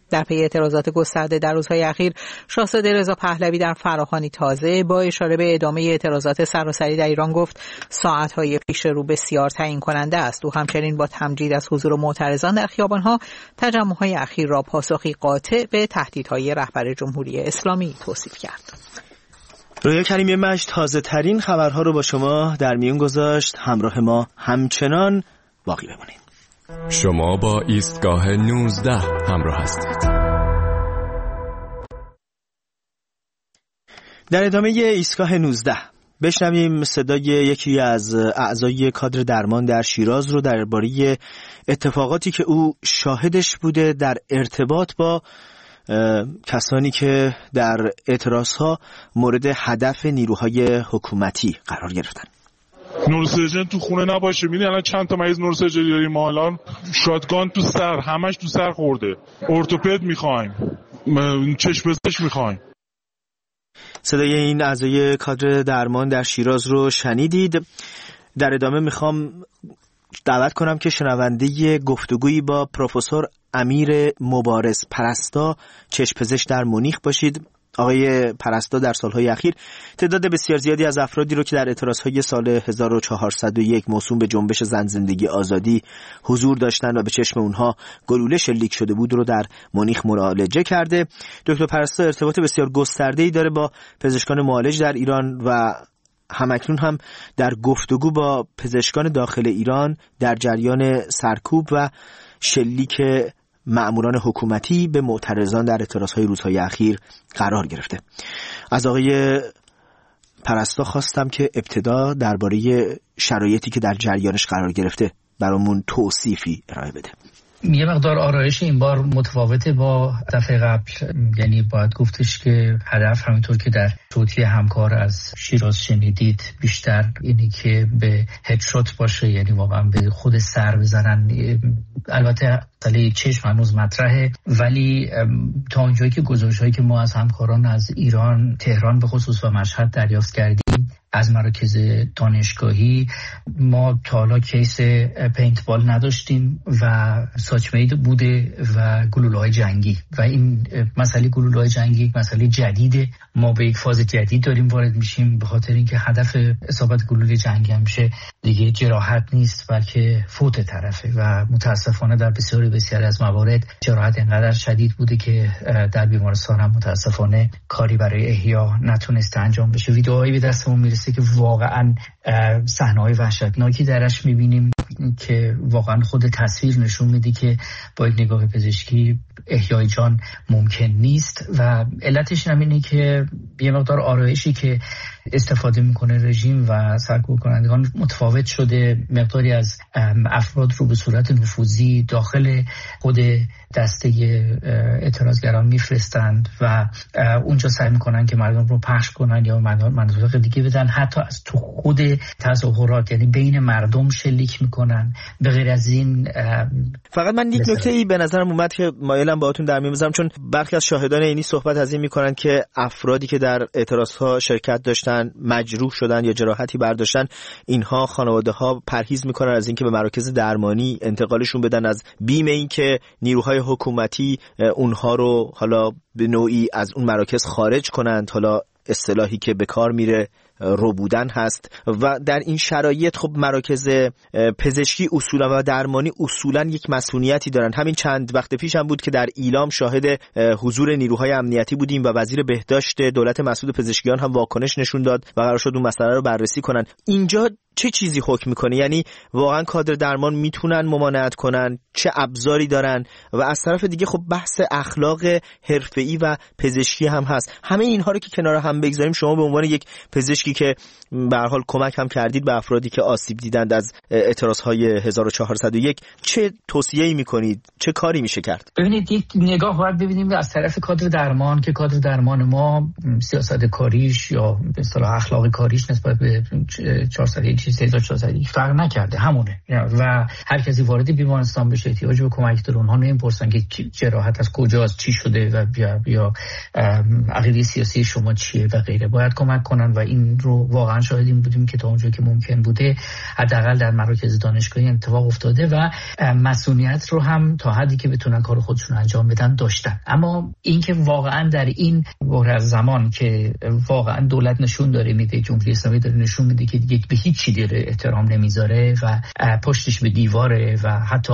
در پی اعتراضات گسترده در روزهای اخیر، شاهزاده رضا پهلوی در فراخوانی تازه با اشاره به ادامه اعتراضات سراسری در ایران گفت ساعت‌های پیش رو بسیار تعیین کننده است. او همچنین با تمجید از حضور معترضان در خیابان‌ها، تجمع‌های اخیر را پاسخی قاطع به تهدیدهای رهبر جمهوری اسلامی توصیف کرد. رویا کریمی مجد تازه ترین خبرها رو با شما در میون گذاشت. همراه ما همچنان باقی بمونید. شما با ایستگاه نوزده همراه هستید. در ادامه ایستگاه نوزده بشنویم صدای یکی از اعضای کادر درمان در شیراز رو درباره اتفاقاتی که او شاهدش بوده در ارتباط با کسانی که در اعتراضها مورد هدف نیروهای حکومتی قرار گرفتن. نورسرجن تو خونه نباشه. میدونی الان چند تا مریض نورسرجری داریم ما الان؟ شاتگان تو سر، همش تو سر خورده. ارتوپد میخوایم، چشم پزشک میخوایم. صدای این اعضای کادر درمان در شیراز رو شنیدید. در ادامه میخوام دعوت کنم که شنونده گفتگویی با پروفسور امیر مبارز پرستا، چشم پزشک در مونیخ باشید. آقای پرستا در سالهای اخیر تعداد بسیار زیادی از افرادی رو که در اعتراضهای سال هزار و چهارصد و یک موسوم به جنبش زن زندگی آزادی حضور داشتن و به چشم اونها گلوله شلیک شده بود رو در مونیخ معالجه کرده. دکتر پرستا ارتباط بسیار گسترده‌ای داره با پزشکان معالج در ایران و همکنون هم در گفتگو با پزشکان داخل ایران در جریان سرکوب و شلیک مأموران حکومتی به معترضان در اعتراضهای روزهای اخیر قرار گرفته. از آقای پرستا خواستم که ابتدا درباره شرایطی که در جریانش قرار گرفته برامون توصیفی ارائه بده. یه مقدار آرایش این بار متفاوته با دفعه قبل، یعنی باید گفتش که هدف همینطور که در توتی همکار از شیراز شنیدید بیشتر اینی که به هدشات باشه، یعنی واقعا به خود سر بزنن. البته مسئله چشم هنوز مطرحه، ولی تا اونجایی که گزارش‌هایی که ما از همکاران از ایران، تهران به خصوص و مشهد دریافت کردیم از مراکز دانشگاهی، ما تا حالا کیس پینتبال نداشتیم و ساچمید بوده و گلوله‌های جنگی و این مسئله گلوله‌های جنگی یک مسئله جدیده. ما به یک فاز جدید داریم وارد میشیم، به خاطر اینکه هدف اصابت گلوله جنگی همیشه دیگه جراحت نیست بلکه فوت طرفه و متاسفانه در بسیاری بسیاری از موارد جراحت اینقدر شدید بوده که در بیمارستان هم متاسفانه کاری برای احیا نتونسته انجام بشه. ویدئوهایی به دستمون میرسه که واقعا صحنه‌های وحشتناکی درش میبینیم که واقعا خود تصویر نشون میده که با یک نگاه پزشکی احیای جان ممکن نیست و علتش همینه که یه مقدار آرایشی که استفاده میکنه رژیم و سرکوب کنندگان متفاوت شده. مقداری از افراد رو به صورت نفوذی داخل خود دسته اعتراضگران میفرستند و اونجا سعی میکنن که مردم رو پخش کنن یا مناطق دیگه بدن، حتی از تو خود تظاهرات یعنی بین مردم شلیک میکنن. به غیر از این فقط من یک نکته ای به نظرم اومد که مایلم باهاتون در میون بذارم، چون برخی از شاهدان اینی صحبت از این میکنن که افرادی که در اعتراضها شرکت داشتن مجروح شدن یا جراحتی برداشتن، اینها خانواده ها پرهیز میکنن از اینکه به مراکز درمانی انتقالشون بدن از بیم اینکه نیروهای حکومتی اونها رو حالا به نوعی از اون مراکز خارج کنند. حالا اصطلاحی که به کار میره رو بودن هست و در این شرایط خب مراکز پزشکی اصولا و درمانی اصولا یک مسئولیتی دارن. همین چند وقت پیش هم بود که در ایلام شاهد حضور نیروهای امنیتی بودیم و وزیر بهداشت دولت مسئول پزشکیان هم واکنش نشون داد و قرار شد اون مسئله رو بررسی کنن. اینجا چه چیزی حکم میکنه؟ یعنی واقعا کادر درمان میتونن ممانعت کنن؟ چه ابزاری دارن؟ و از طرف دیگه خب بحث اخلاق حرفه‌ای و پزشکی هم هست. همه اینها رو که کنار هم بگذاریم، شما به عنوان یک پزشکی که به هر حال کمک هم کردید به افرادی که آسیب دیدند از اعتراضهای هزار و چهارصد و یک، چه توصیه‌ای میکنید؟ چه کاری میشه کرد؟ ببینید، یک نگاه باید ببینیم از طرف کادر درمان که کادر درمان ما سیاست کاریش یا به اصطلاح اخلاق کاریش نسبت به چهارصد و یک چیز هزار و چهارصد فرق نکرده، همونه. و هر کسی وارد بیمارستان بشه احتیاج به کمک داره، اونها نمیپرسن که جراحت از کجاست، چی شده و بیا بیا عقیده سیاسی شما چیه و غیره. باید کمک کنن و این رو واقعا شاهدیم بودیم که تا اونجا که ممکن بوده حداقل در مراکز دانشگاهی اتفاق افتاده و مسئولیت رو هم تا حدی که بتونن کار خودشون انجام بدن داشتن. اما اینکه واقعا در این بحران زمان که واقعا دولت نشون داره میده، جمهوری اسلامی داره نشون میده که دیگه به هیچ چیزی احترام نمیذاره و پشتش به دیواره و حتی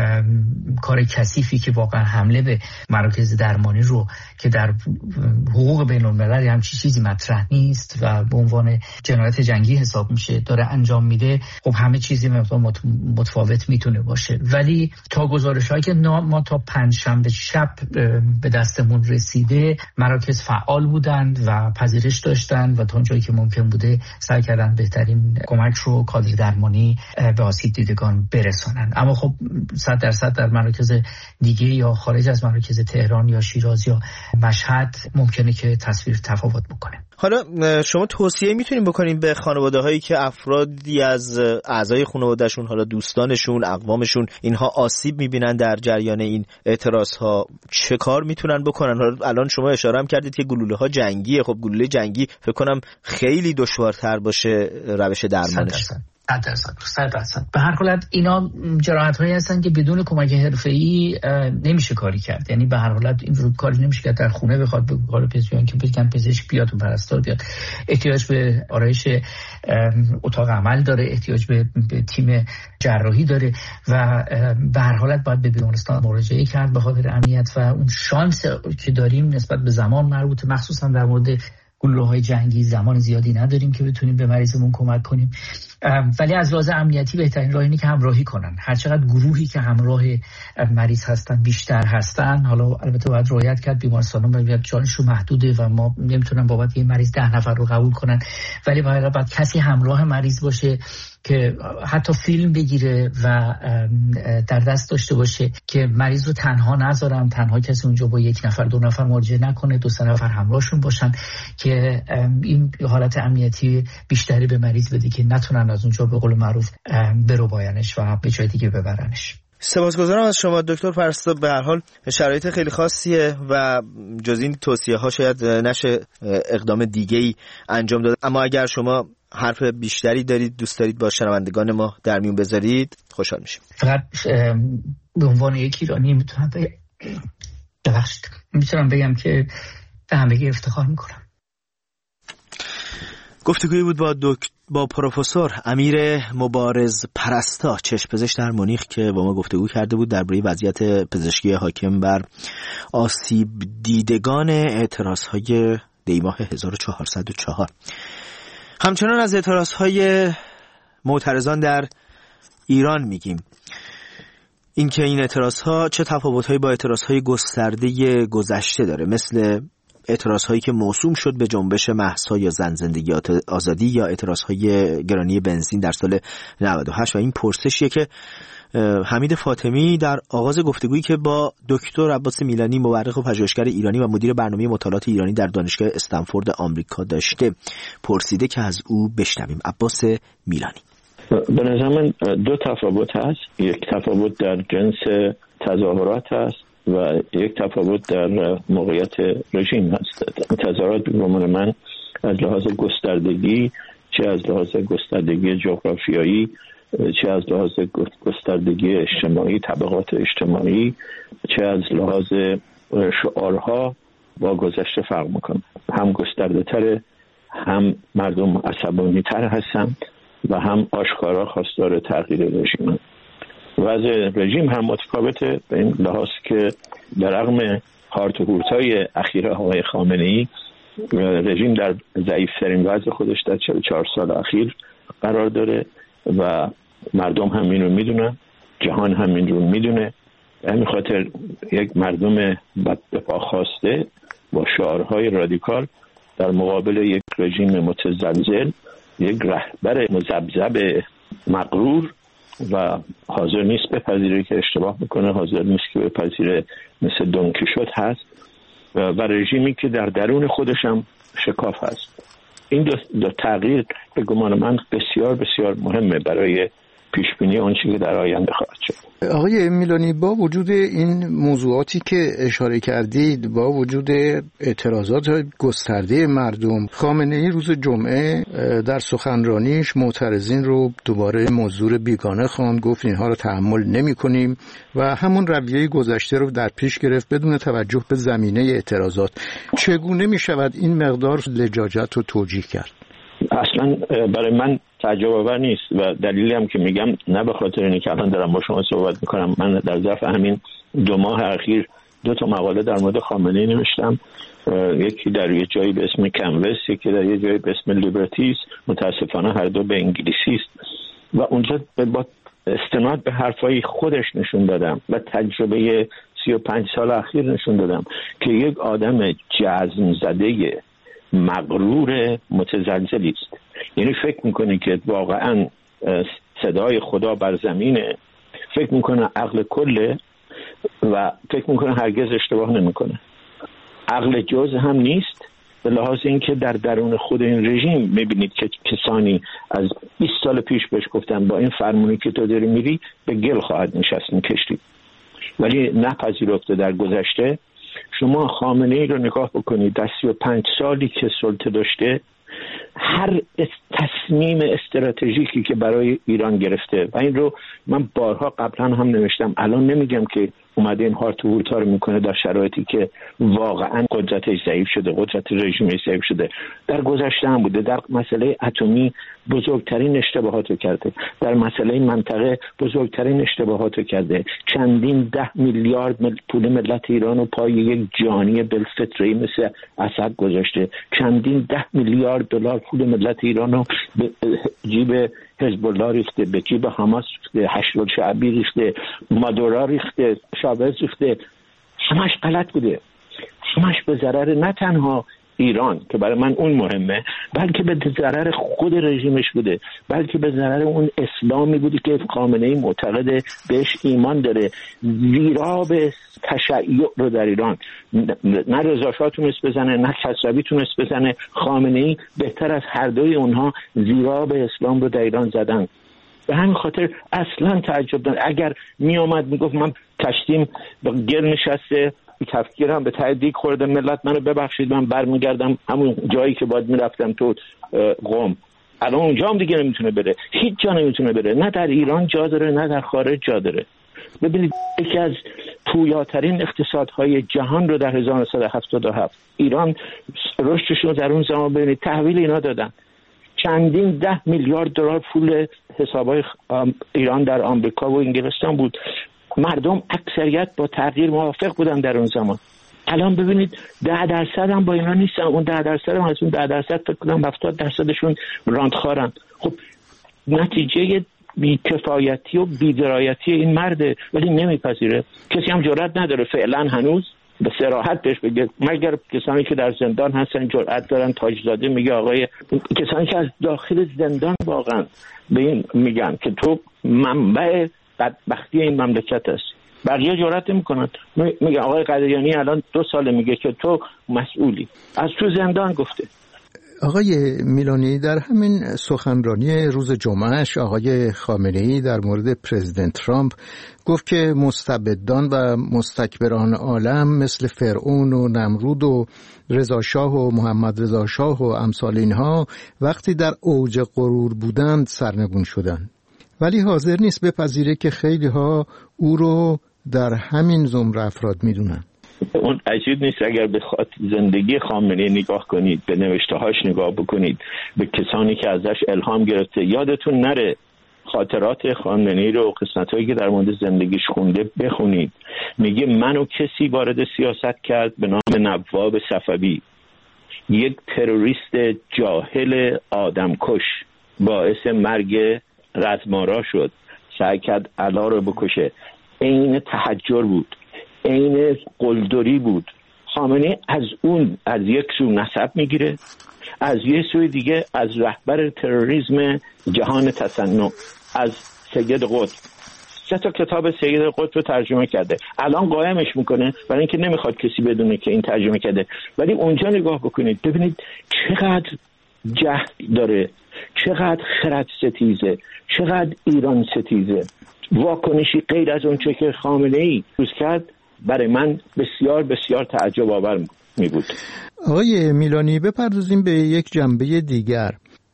کار کثیفی که واقعا حمله به مراکز درمانی رو که در حقوق بین المللی هم چیزی مطرح نیست و به عنوان جنایت جنگی حساب میشه داره انجام میده، خب همه چیزی متفاوت میتونه باشه. ولی تا گزارش‌هایی که ما تا پنجشنبه شب به دستمون رسیده مراکز فعال بودند و پذیرش داشتند و تا اونجایی که ممکن بوده سعی کردن بهترین کمک رو کادر درمانی به آسیب دیدگان برسونن. اما خب صد درصد در مراکز دیگه یا خارج از مراکز تهران یا شیراز یا مشهد ممکنه که تصویر تفاوت بکنه. حالا شما توصیه میتونیم بکنیم به خانواده هایی که افرادی از اعضای خانوادهشون، حالا دوستانشون، اقوامشون، اینها آسیب میبینن در جریان این اعتراض ها، چه کار میتونن بکنن؟ حالا الان شما اشاره هم کردید که گلوله ها جنگیه. خب گلوله جنگی فکر کنم خیلی دشوارتر باشه روش درمانش. صد درصد صد درصد به هر حالت اینا جراحت هایی هستن که بدون کمک حرفه‌ای نمیشه کاری کرد. یعنی به هر حالت این رو کاری نمیشه کرد در خونه بخواد به کار پزشک که بگن پزشک بیاد و پرستار بیاد. احتیاج به آرایش اتاق عمل داره، احتیاج به, به تیم جراحی داره و به هر حالت باید به بیمارستان مراجعه کرد به خاطر امنیت و اون شانس که داریم نسبت به زمان مربوط مخصوصا در مورد گلوله‌های جنگی زمان زیادی نداریم که بتونیم به مریضمون کمک کنیم. ولی از لحاظ امنیتی بهترین راه اینه که همراهی کنن. هر چقدر گروهی که همراه مریض هستن بیشتر هستن، حالا البته باید رعایت کرد بیمارستانا باید جانشون محدوده و ما نمیتونن بابت یه مریض ده نفر رو قبول کنن، ولی باید, باید کسی همراه مریض باشه که حتی فیلم بگیره و در دست داشته باشه که مریض رو تنها نذارن، تنها کسی اونجا با یک نفر دو نفر مراجعه نکنه، دو سه نفر همراهشون باشن که این حالت امنیتی بیشتری به مریض بده که نتونن از اونجا به قول معروف برو باینش و به جای دیگه ببرنش. سپاسگزارم از شما دکتر پرستار. به هر حال شرایط خیلی خاصیه و جز این توصیه ها شاید نشه اقدام دیگه‌ای انجام داد. اما اگر شما حرف بیشتری دارید دوست دارید با شنوندگان ما در میون بذارید خوشحال میشیم. فقط به عنوان یک ایرانی میتونم بگم ببخشید میتونم بگم که به همگی افتخار میکنم. گفتگویی بود با دکتر با پروفسور امیر مبارز پرستا، چشم پزشک در مونیخ که با ما گفتگو کرده بود درباره وضعیت پزشکی حاکم بر آسیب دیدگان اعتراضهای دیماه هزار و چهارصد و چهار. همچنان از اعتراضهای معترضان در ایران میگیم. اینکه این اعتراضها چه تفاوت‌هایی با اعتراضهای گسترده گذشته داره، مثل اعتراضهایی که موسوم شد به جنبش مهسا یا زن زندگی آزادی یا اعتراضهای گرانی بنزین در سال نود و هشت. و این پرسشیه که حمید فاطمی در آغاز گفتگویی که با دکتر عباس میلانی مورخ و پژوهشگر ایرانی و مدیر برنامه مطالعات ایرانی در دانشگاه استنفورد آمریکا داشته پرسیده که از او بشنویم. عباس میلانی: به نظر من دو تفاوت هست. یک تفاوت در جنس تظاهرات هست و یک تفاوت در موقعیت رژیم هست. تظاهرات به گمان من از لحاظ گستردگی، چه از لحاظ گستردگی جغرافیایی، چه از لحاظ گستردگی اجتماعی، طبقات اجتماعی، چه از لحاظ شعارها با گذشته فرق میکنه. هم گسترده تره، هم مردم عصبانی تر هستن و هم آشکارا خواستار تغییر رژیم. وضع رژیم هم متفاوته به این لحاظ که در رغم هارت و هورتای اخیر آقای خامنه‌ای رژیم در ضعیف‌ترین وضع خودش در چهل و چهار سال اخیر قرار داره و مردم هم این رو میدونن، جهان هم این رو میدونه. همین خاطر یک مردم بدپا خواسته با شعارهای رادیکال در مقابل یک رژیم متزلزل، یک رهبر مذبذب مغرور و حاضر نیست بپذیره که اشتباه میکنه، حاضر نیست که بپذیره مثل دونکیشوت هست و رژیمی که در درون خودش هم شکاف هست. این دو, دو تغییر به گمان من بسیار بسیار مهمه برای پیشبینی اون چیزی که در آینده خواهد شد. آقای میلانی، با وجود این موضوعاتی که اشاره کردید، با وجود اعتراضات گسترده مردم، خامنه‌ای روز جمعه در سخنرانیش معترضین رو دوباره مزدور بیگانه خواند، گفت اینها رو تحمل نمی‌کنیم و همون رویه گذشته رو در پیش گرفت بدون توجه به زمینه اعتراضات. چگونه می‌شود این مقدار لجاجت رو توجیه کرد؟ اصلا برای من تعجب آور نیست و دلیلی هم که میگم نه به خاطر اینکه الان دارم با شما صحبت میکنم. من در ظرف همین دو ماه اخیر دو تا مقاله در مورد خامنه‌ای نوشتم، یکی در یه جایی به اسم کنوس، یکی در یه جایی به اسم لیبرتیز. متاسفانه هر دو به انگلیسی است و اونجا با استناد به حرفای خودش نشون دادم و تجربه سی و پنج سال اخیر نشون دادم که یک آدم جزم زده مغرور متزلزلی است. یعنی فکر میکنه که واقعا صدای خدا بر زمینه، فکر میکنه عقل کله و فکر میکنه هرگز اشتباه نمیکنه. عقل جز هم نیست، به لحاظ اینکه در درون خود این رژیم میبینید که کسانی از بیست سال پیش بهش گفتن با این فرمونی که تو داری میری به گل خواهد نشست این کشتی، ولی نپذیرفته. در گذشته شما خامنه‌ای رو نگاه بکنید، در سی و پنج سالی که سلطه داشته هر تصمیم استراتژیکی که برای ایران گرفته و این رو من بارها قبلا هم نوشتم، الان نمیگم که اومده این هارت و هورتا رو میکنه در شرایطی که واقعا قدرتش ضعیف شده، قدرت رژیمش ضعیف شده. در گذشته هم بوده. در مسئله اتمی بزرگترین اشتباهات رو کرده، در مسئله منطقه بزرگترین اشتباهات رو کرده. چندین ده میلیارد پول ملت ایران رو پای یک جانی بالفطری مثل اسد گذاشته، چندین ده میلیارد دلار پول ملت ایران رو به جیب حزب الله ریخته، به جیب حماس ریخته، هشت‌الشعبی ریخته، مادورا ریخته، شاوز ریخته. همش غلط بوده، همش به ضرر نه تنها ایران که برای من اون مهمه، بلکه به ضرر خود رژیمش بوده، بلکه به ضرر اون اسلامی بوده که خامنه‌ای معتقد بهش ایمان داره. زیرا به تشیع رو در ایران نه رضا شاه تونست بزنه، نه کسروی تونست بزنه. خامنه‌ای بهتر از هر دوی اونها زیرا به اسلام رو در ایران زدن. به همین خاطر اصلا تعجب دارم اگر می اومد می گفت من کشتیم با گل نشسته، تفکیرم به ته دیگ خورده، ملت منو ببخشید، من برمیگردم همون جایی که باید میرفتم تو قم. الان اونجا هم دیگه نمیتونه بره، هیچ جا نمیتونه بره، نه در ایران جا داره نه در خارج جا داره. ببینید یکی از پویاترین اقتصادهای جهان رو در هزار و نهصد و هفتاد و هفت ایران رشدش رو در اون زمان ببینید تحویل اینا دادن. چندین ده میلیارد دلار پول حسابای ایران در آمریکا و انگلستان بود. مردم اکثریت با تغییر موافق بودن در اون زمان. الان ببینید ده درصد هم با اینا نیستن، اون ده درصد هم از اون ده درصد فکر کنم هفتاد درصدشون راندخارن. خب نتیجه بی‌کفایتی و بی‌درایتی این مرده، ولی نمیپذیره. کسی هم جرئت نداره فعلا هنوز به صراحت بهش بگه، مگر کسانی که در زندان هستن جرأت دارن. تاجزاده میگه آقای کسانی که از داخل زندان واقعا به این میگن که تو منبع بدبختی این مملکت است، بقیه جرأت نمیکنن. میگه آقای قدریانی الان دو ساله میگه که تو مسئولی، از تو زندان گفته. آقای میلانی، در همین سخنرانی روز جمعهش آقای خامنه‌ای در مورد پرزیدنت ترامپ گفت که مستبدان و مستکبران عالم مثل فرعون و نمرود و رضا شاه و محمد رضا شاه و امثال اینها وقتی در اوج غرور بودند سرنگون شدند، ولی حاضر نیست بپذیره که خیلی ها او رو در همین زمره افراد میدونن. اون عجیب نیست اگر به زندگی خامنه‌ای نگاه کنید، به نوشته‌هاش نگاه بکنید، به کسانی که ازش الهام گرفته. یادتون نره خاطرات خامنه‌ای رو، قسمت‌هایی که در مورد زندگیش خونده بخونید. میگه منو کسی وارد سیاست کرد به نام نواب صفوی، یک تروریست جاهل آدمکش، باعث مرگ رزمارا شد، سعی کرد علا رو بکشه. عین تحجر بود، عین قلدری بود. خامنه‌ای از اون از یک سو نسب میگیره، از یک سوی دیگه از رهبر تروریسم جهان تصنع، از سید قطب. سه تا کتاب سید قطب رو ترجمه کرده، الان قائمش میکنه برای اینکه نمیخواد کسی بدونه که این ترجمه کرده. ولی اونجا نگاه بکنید ببینید چقدر جهل داره، چقدر خرد ستیزه، چقدر ایران ستیزه. واکنشی غیر از اون چه که خامنه‌ای روز کرد برای من بسیار بسیار تعجب آور می بود. آقای میلانی، بپردازیم به یک جنبه دیگر.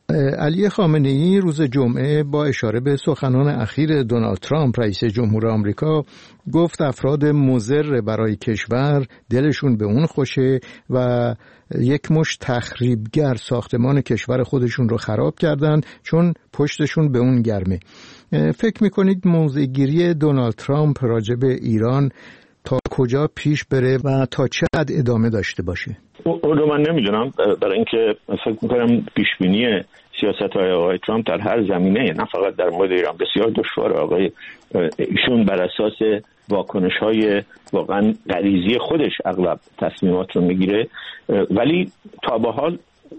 علی خامنه‌ای روز جمعه با اشاره به سخنان اخیر دونالد ترامپ رئیس جمهور آمریکا گفت افراد مضر برای کشور دلشون به اون خوشه و یک مش تخریبگر ساختمان کشور خودشون رو خراب کردن چون پشتشون به اون گرمه. فکر میکنید موضع‌گیری دونالد ترامپ راجع به ایران تا کجا پیش بره و تا چه حد ادامه داشته باشه؟ اون رو من نمیدونم، برای اینکه فکر میکنم پیشبینی سیاست‌های آقای ترامپ در هر زمینه، نه فقط در مورد ایران، بسیار دشواره. آقای ایشون بر اساس واکنش‌های واقعا غریزی خودش اغلب تصمیمات رو میگیره، ولی تا به حال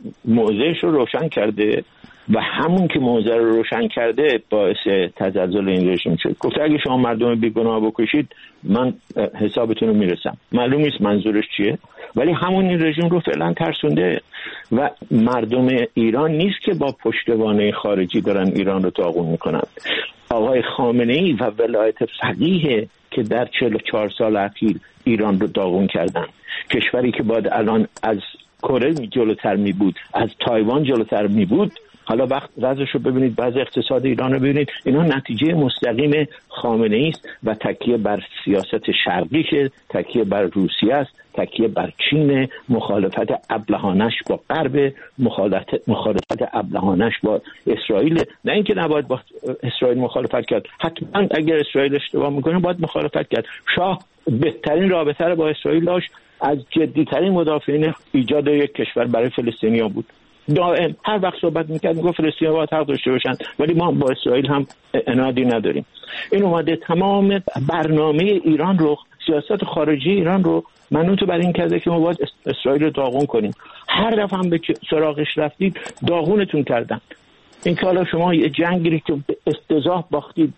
موضعش رو روشن کرده و همون که موضع رو روشن کرده باعث تزلزل این رژیم شد. گفته اگه شما مردم بیگناه بکشید من حسابتون رو میرسم. معلوم نیست منظورش چیه، ولی همون این رژیم رو فعلا ترسونده و مردم ایران نیست که با پشتوانه خارجی دارن ایران رو داغون میکنن. آقای خامنه‌ای و ولایت فقیه که در چهل و چهار سال اخیر ایران رو داغون کردن، کشوری که باید الان از کره جلوتر می بود، از تایوان جلوتر می بود، حالا وقت وضعش رو ببینید، بعض اقتصاد ایران رو ببینید، اینا نتیجه مستقیم خامنه‌ای است و تکیه بر سیاست شرقی که تکیه بر روسیه است، تکیه بر چین، مخالفت ابلهانش با غرب، مخالفت مخالفت ابلهانش با اسرائیل. نه اینکه نباید با اسرائیل مخالفت کرد، حتما اگر اسرائیل اشتباه میکنه باید مخالفت کرد. شاه بهترین رابطه رو با اسرائیل داشت، از جدیترین مدافعین ایجاد یک کشور برای فلسطینیان بود. دائم هر وقت صحبت میکرد میگفت فلسطینی‌ها باید حق داشته باشن، ولی ما با اسرائیل هم عنادی نداریم. این اومده تمام برنامه ایران رو، سیاست خارجی ایران رو منوط بر این کرده که ما باید اسرائیل رو داغون کنیم. هر دفعه هم به سراغش رفتید داغونتون کردن. این که حالا شما یه جنگی که استضاح باختید،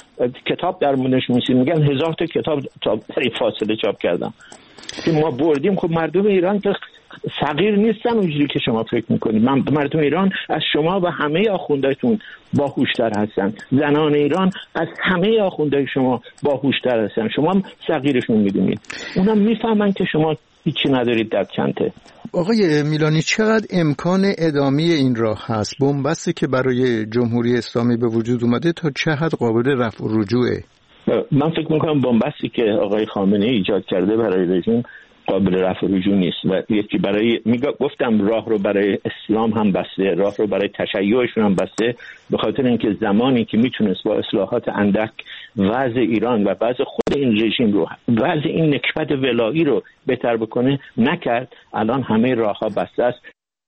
کتاب در موردش می‌نویسید، میگن هزار تا کتاب تا فاصله چاپ کردن که ما بردیم. خب مردم ایران که صغیر نیستن اونجوری که شما فکر میکنید. من مردم ایران از شما و همه آخوندایتون باهوشتر هستن. زنان ایران از همه آخوندای شما باهوشتر هستن. شما هم صغیرشون میدونید، اونم میفهمن که شما هیچی ندارید در چنته. آقای میلانی، چقدر امکان ادامه این راه هست؟ بنبستی که برای جمهوری اسلامی به وجود اومده تا چه حد قابل رفع و رجوعه؟ من فکر میکنم بنبستی که آقای خامنه‌ای ایجاد کرده برای رژیم قابل رفع و رجوع نیست و یکی برای میگم گفتم راه رو برای اسلام هم بسته، راه رو برای تشیعشون هم بسته، به خاطر اینکه زمانی که میتونست با اصلاحات اندک وضع ایران و وضع خود این رژیم رو، وضع این نکبت ولایی رو بهتر بکنه نکرد. الان همه راهها بسته است.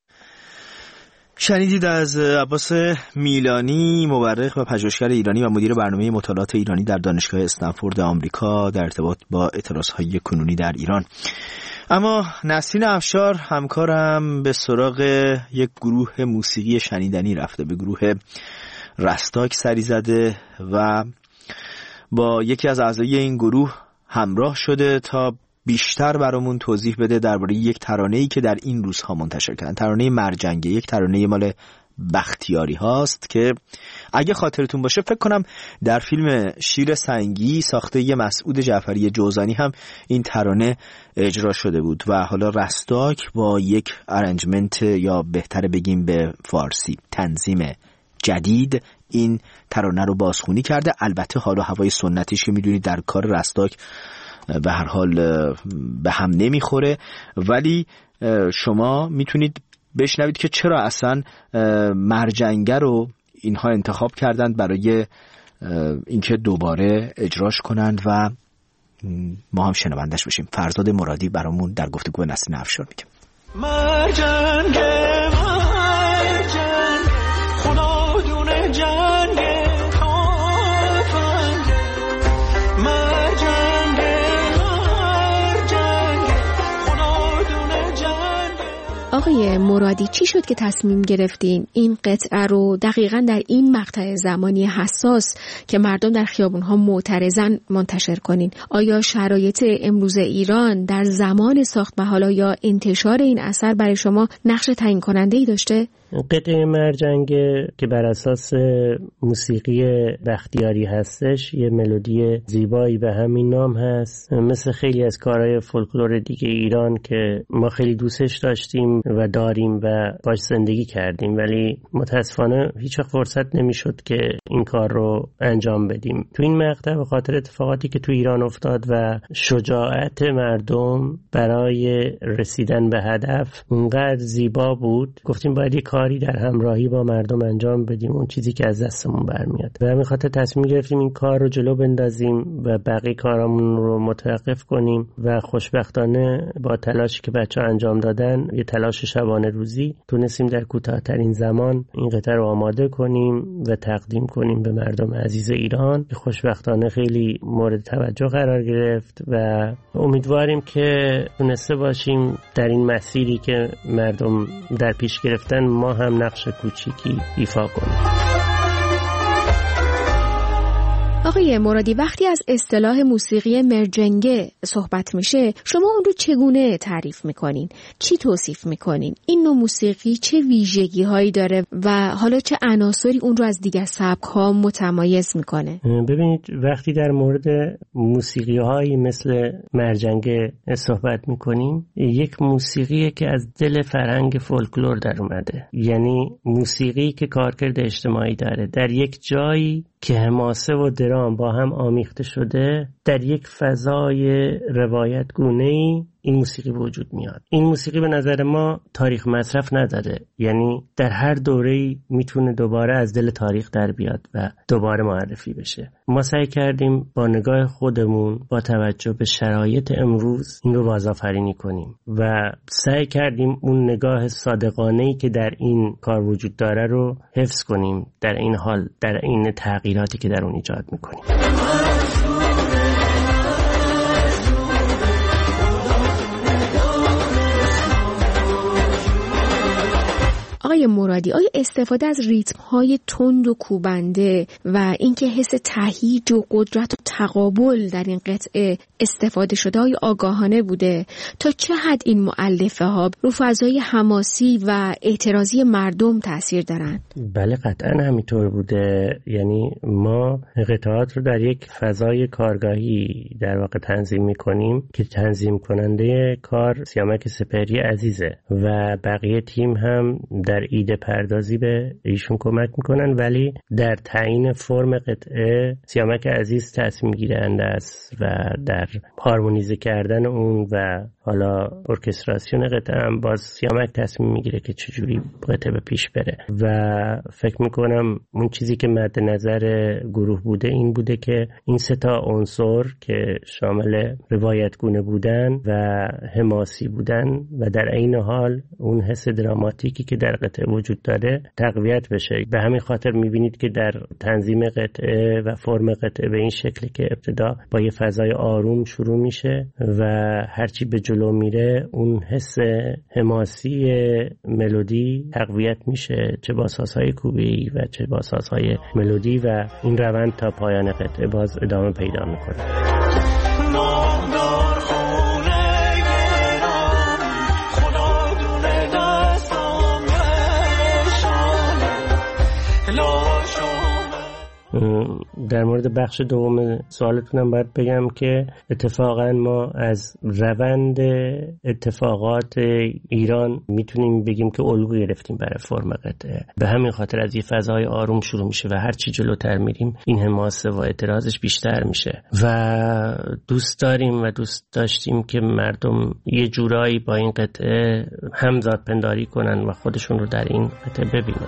شنیدید از عباس میلانی، مورخ و پژوهشگر ایرانی و مدیر برنامه مطالعات ایرانی در دانشگاه استنفورد آمریکا، در ارتباط با اعتراضهای کنونی در ایران. اما نسرین افشار همکارم به سراغ یک گروه موسیقی شنیدنی رفته، به گروه رستاک سری زده و با یکی از اعضای این گروه همراه شده تا بیشتر برامون توضیح بده درباره یک ترانه‌ای که در این روزها منتشر کردن، ترانه مرجنگه، یک ترانه مال بختیاری هاست که اگه خاطرتون باشه فکر کنم در فیلم شیر سنگی ساخته ی مسعود جعفری جوزانی هم این ترانه اجرا شده بود و حالا رستاک با یک ارنجمنت یا بهتر بگیم به فارسی تنظیم جدید این ترانه رو بازخوانی کرده. البته حال و هوای سنتیش که میدونید در کار رستاک به هر حال به هم نمیخوره، ولی شما میتونید بشنوید که چرا اصلا مرجنگه رو اینها انتخاب کردند برای اینکه دوباره اجراش کنند و ما هم شنوندش بشیم. فرزاد مرادی برامون در گفتگو نسرین افشار میگه. مرجنگه مرجنگه خدا دونه جنگه تافنگه مرجنگه مرجنگه خدا دونه جنگه. آقای مرادی، چی شد که تصمیم گرفتین این قطعه رو دقیقاً در این مقطع زمانی حساس که مردم در خیابون‌ها معترضن منتشر کنین؟ آیا شرایط امروز ایران در زمان ساخت و حالا یا انتشار این اثر برای شما نقش تعیین کننده‌ای داشته؟ قطعه مرجنگه که بر اساس موسیقی بختیاری هستش، یه ملودی زیبایی به همین نام هست، مثل خیلی از کارهای فولکلور دیگه ایران که ما خیلی دوستش داشتیم و داریم و باش زندگی کردیم، ولی متاسفانه هیچ وقت فرصت نمیشد که این کار رو انجام بدیم. تو این مقطع به خاطر اتفاقاتی که تو ایران افتاد و شجاعت مردم برای رسیدن به هدف اونقدر زیبا بود، گفتیم باید یه کاری در همراهی با مردم انجام بدیم، اون چیزی که از دستمون برمیاد. و همین خاطر تصمیم گرفتیم این کار رو جلو بندازیم و بقیه کارامون رو متوقف کنیم و خوشبختانه با تلاشی که بچه‌ها انجام دادن، یه تلاش شبانه روزی، تونستیم در کوتاه‌ترین زمان این قطعه رو آماده کنیم و تقدیم کنیم به مردم عزیز ایران که خوشبختانه خیلی مورد توجه قرار گرفت و امیدواریم که تونسته باشیم در این مسیری که مردم در پیش گرفتن ما هم نقش کوچیکی ایفا کنیم. آقای مرادی، وقتی از اصطلاح موسیقی مرجنگه صحبت میشه، شما اون رو چگونه تعریف میکنین؟ چی توصیف میکنین؟ این نوع موسیقی چه ویژگی هایی داره و حالا چه عناصری اون رو از دیگر سبک ها متمایز میکنه؟ ببینید، وقتی در مورد موسیقی هایی مثل مرجنگه صحبت میکنیم، یک موسیقیه که از دل فرهنگ فولکلور در اومده، یعنی موسیقی که کارکرد اجتماعی داره، در یک جایی که حماسه و درام با هم آمیخته شده، در یک فضای روایت گونه‌ای این موسیقی وجود میاد. این موسیقی به نظر ما تاریخ مصرف نداره، یعنی در هر دوره‌ای میتونه دوباره از دل تاریخ در بیاد و دوباره معرفی بشه. ما سعی کردیم با نگاه خودمون با توجه به شرایط امروز این رو بازآفرینی کنیم و سعی کردیم اون نگاه صادقانه‌ای که در این کار وجود داره رو حفظ کنیم، در این حال در این تغییراتی که در اون ایجاد میکنیم. آقای مرادی، آیا استفاده از ریتم‌های تند و کوبنده و اینکه حس تهییج و قدرت و تقابل در این قطعه استفاده شده های آگاهانه بوده؟ تا چه حد این مؤلفه ها رو فضای حماسی و اعتراضی مردم تأثیر دارن؟ بله، قطعا همینطور بوده. یعنی ما قطعات رو در یک فضای کارگاهی در واقع تنظیم می‌کنیم که تنظیم کننده کار سیامک سپهری عزیزه و بقیه تیم هم در ایده پردازی به ایشون کمک میکنن، ولی در تعیین فرم قطعه سیامک عزیز تصمیم گیرنده است و در هارمونیزه کردن اون و حالا ارکستراسیون قطعه هم باز سیامک تصمیم میگیره که چجوری قطعه به پیش بره. و فکر میکنم اون چیزی که مد نظر گروه بوده این بوده که این سه تا عنصر که شامل روایتگونه بودن و حماسی بودن و در عین حال اون حس دراماتیکی که در قطعه وجود داره تقویت بشه. به همین خاطر میبینید که در تنظیم قطعه و فرم قطعه به این شکلی که ابتدا با یه فضای آروم شروع میشه و هرچی به جلو میره اون حس حماسی ملودی تقویت میشه، چه با سازهای کوبی و چه با سازهای ملودی، و این روند تا پایان قطعه باز ادامه پیدا میکنه. در مورد بخش دوم سوالتونم باید بگم که اتفاقا ما از روند اتفاقات ایران میتونیم بگیم که الگو گرفتیم برای فرم قطعه. به همین خاطر از یه فضای آروم شروع میشه و هر چی جلوتر میریم این حماسه و اعتراضش بیشتر میشه و دوست داریم و دوست داشتیم که مردم یه جورایی با این قطعه همزاد پنداری کنن و خودشون رو در این قطعه ببینن.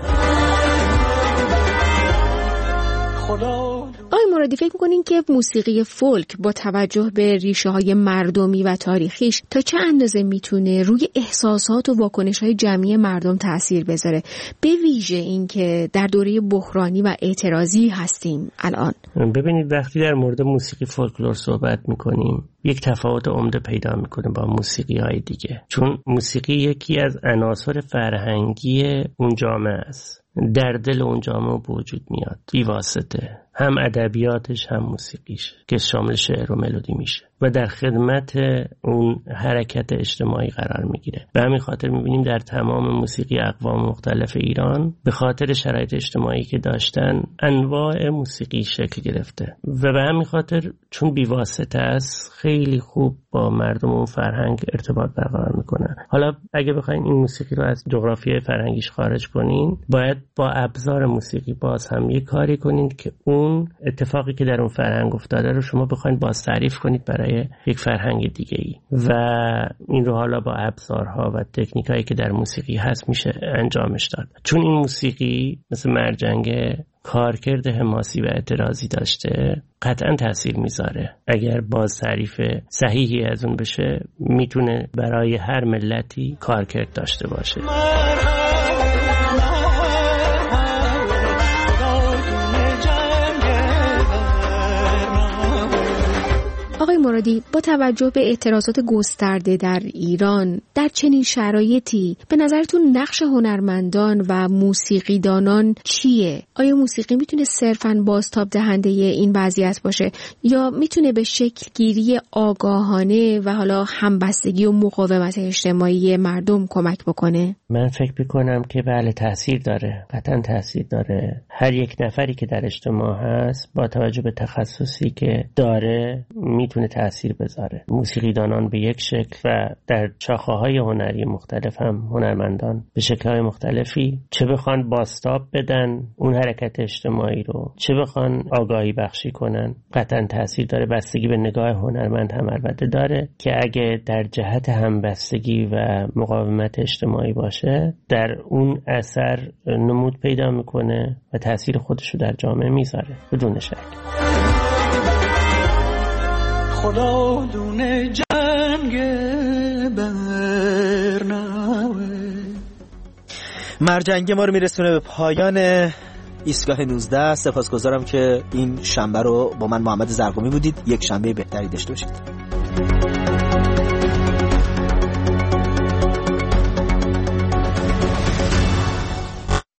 آقای مرادی، فکر می‌کنین که موسیقی فولک با توجه به ریشه‌های مردمی و تاریخیش تا چه اندازه میتونه روی احساسات و واکنش‌های جمعی مردم تأثیر بذاره، به ویژه این که در دوره بحرانی و اعتراضی هستیم الان؟ ببینید، وقتی در مورد موسیقی فولکلور صحبت می‌کنیم یک تفاوت عمده پیدا می‌کنه با موسیقی‌های دیگه، چون موسیقی یکی از عناصر فرهنگی اون جامعه است، در دل اون جامعه وجود میاد بی واسطه هم ادبیاتش هم موسیقیش که شامل شعر و ملودی میشه و در خدمت اون حرکت اجتماعی قرار میگیره. به همین خاطر میبینیم در تمام موسیقی اقوام مختلف ایران به خاطر شرایط اجتماعی که داشتن انواع موسیقی شکل گرفته و به همین خاطر چون بیواسطه است خیلی خوب با مردم اون فرهنگ ارتباط برقرار میکنن. حالا اگه بخواین این موسیقی رو از جغرافیای فرهنگیش خارج کنین، باید با ابزار موسیقی باز هم یه کاری کنین که اون اتفاقی که در اون فرهنگ افتاده رو شما بخواین باز تعریف کنید برای یک فرهنگ دیگه ای و این رو حالا با ابزارها و تکنیکایی که در موسیقی هست میشه انجامش داد. چون این موسیقی مثل مرجنگ کارکرد حماسی و اعتراضی داشته، قطعا تأثیر میذاره. اگر باز تعریف صحیحی از اون بشه میتونه برای هر ملتی کارکرد داشته باشه. آقای مرادی، با توجه به اعتراضات گسترده در ایران در چنین شرایطی به نظرتون نقش هنرمندان و موسیقیدانان چیه؟ آیا موسیقی میتونه صرفاً بازتاب دهنده این وضعیت باشه یا میتونه به شکل گیری آگاهانه و حالا همبستگی و مقاومت اجتماعی مردم کمک بکنه؟ من فکر میکنم که بله تأثیر داره، قطعاً تأثیر داره. هر یک نفری که در اجتماع هست با توجه به تخصصی که داره میتونه تأثیر بذاره. موسیقیدانان به یک شکل و در شاخه‌های هنری مختلف هم هنرمندان به شکل‌های مختلفی، چه بخوان بازتاب بدن اون حرکت اجتماعی رو، چه بخوان آگاهی بخشی کنن، قطعا تأثیر داره. بستگی به نگاه هنرمند هم البته داره که اگه در جهت همبستگی و مقاومت اجتماعی باشه، در اون اثر نمود پیدا میکنه و تأثیر خودش رو در جامعه میذاره بدون شک. خدا دونه جنگ برنامه. مرجنگ ما رو میرسونه به پایان ایستگاه نوزده. سپاسگزارم که این شنبه رو با من محمد زرقمی بودید. یک شنبه بهتری داشته باشید.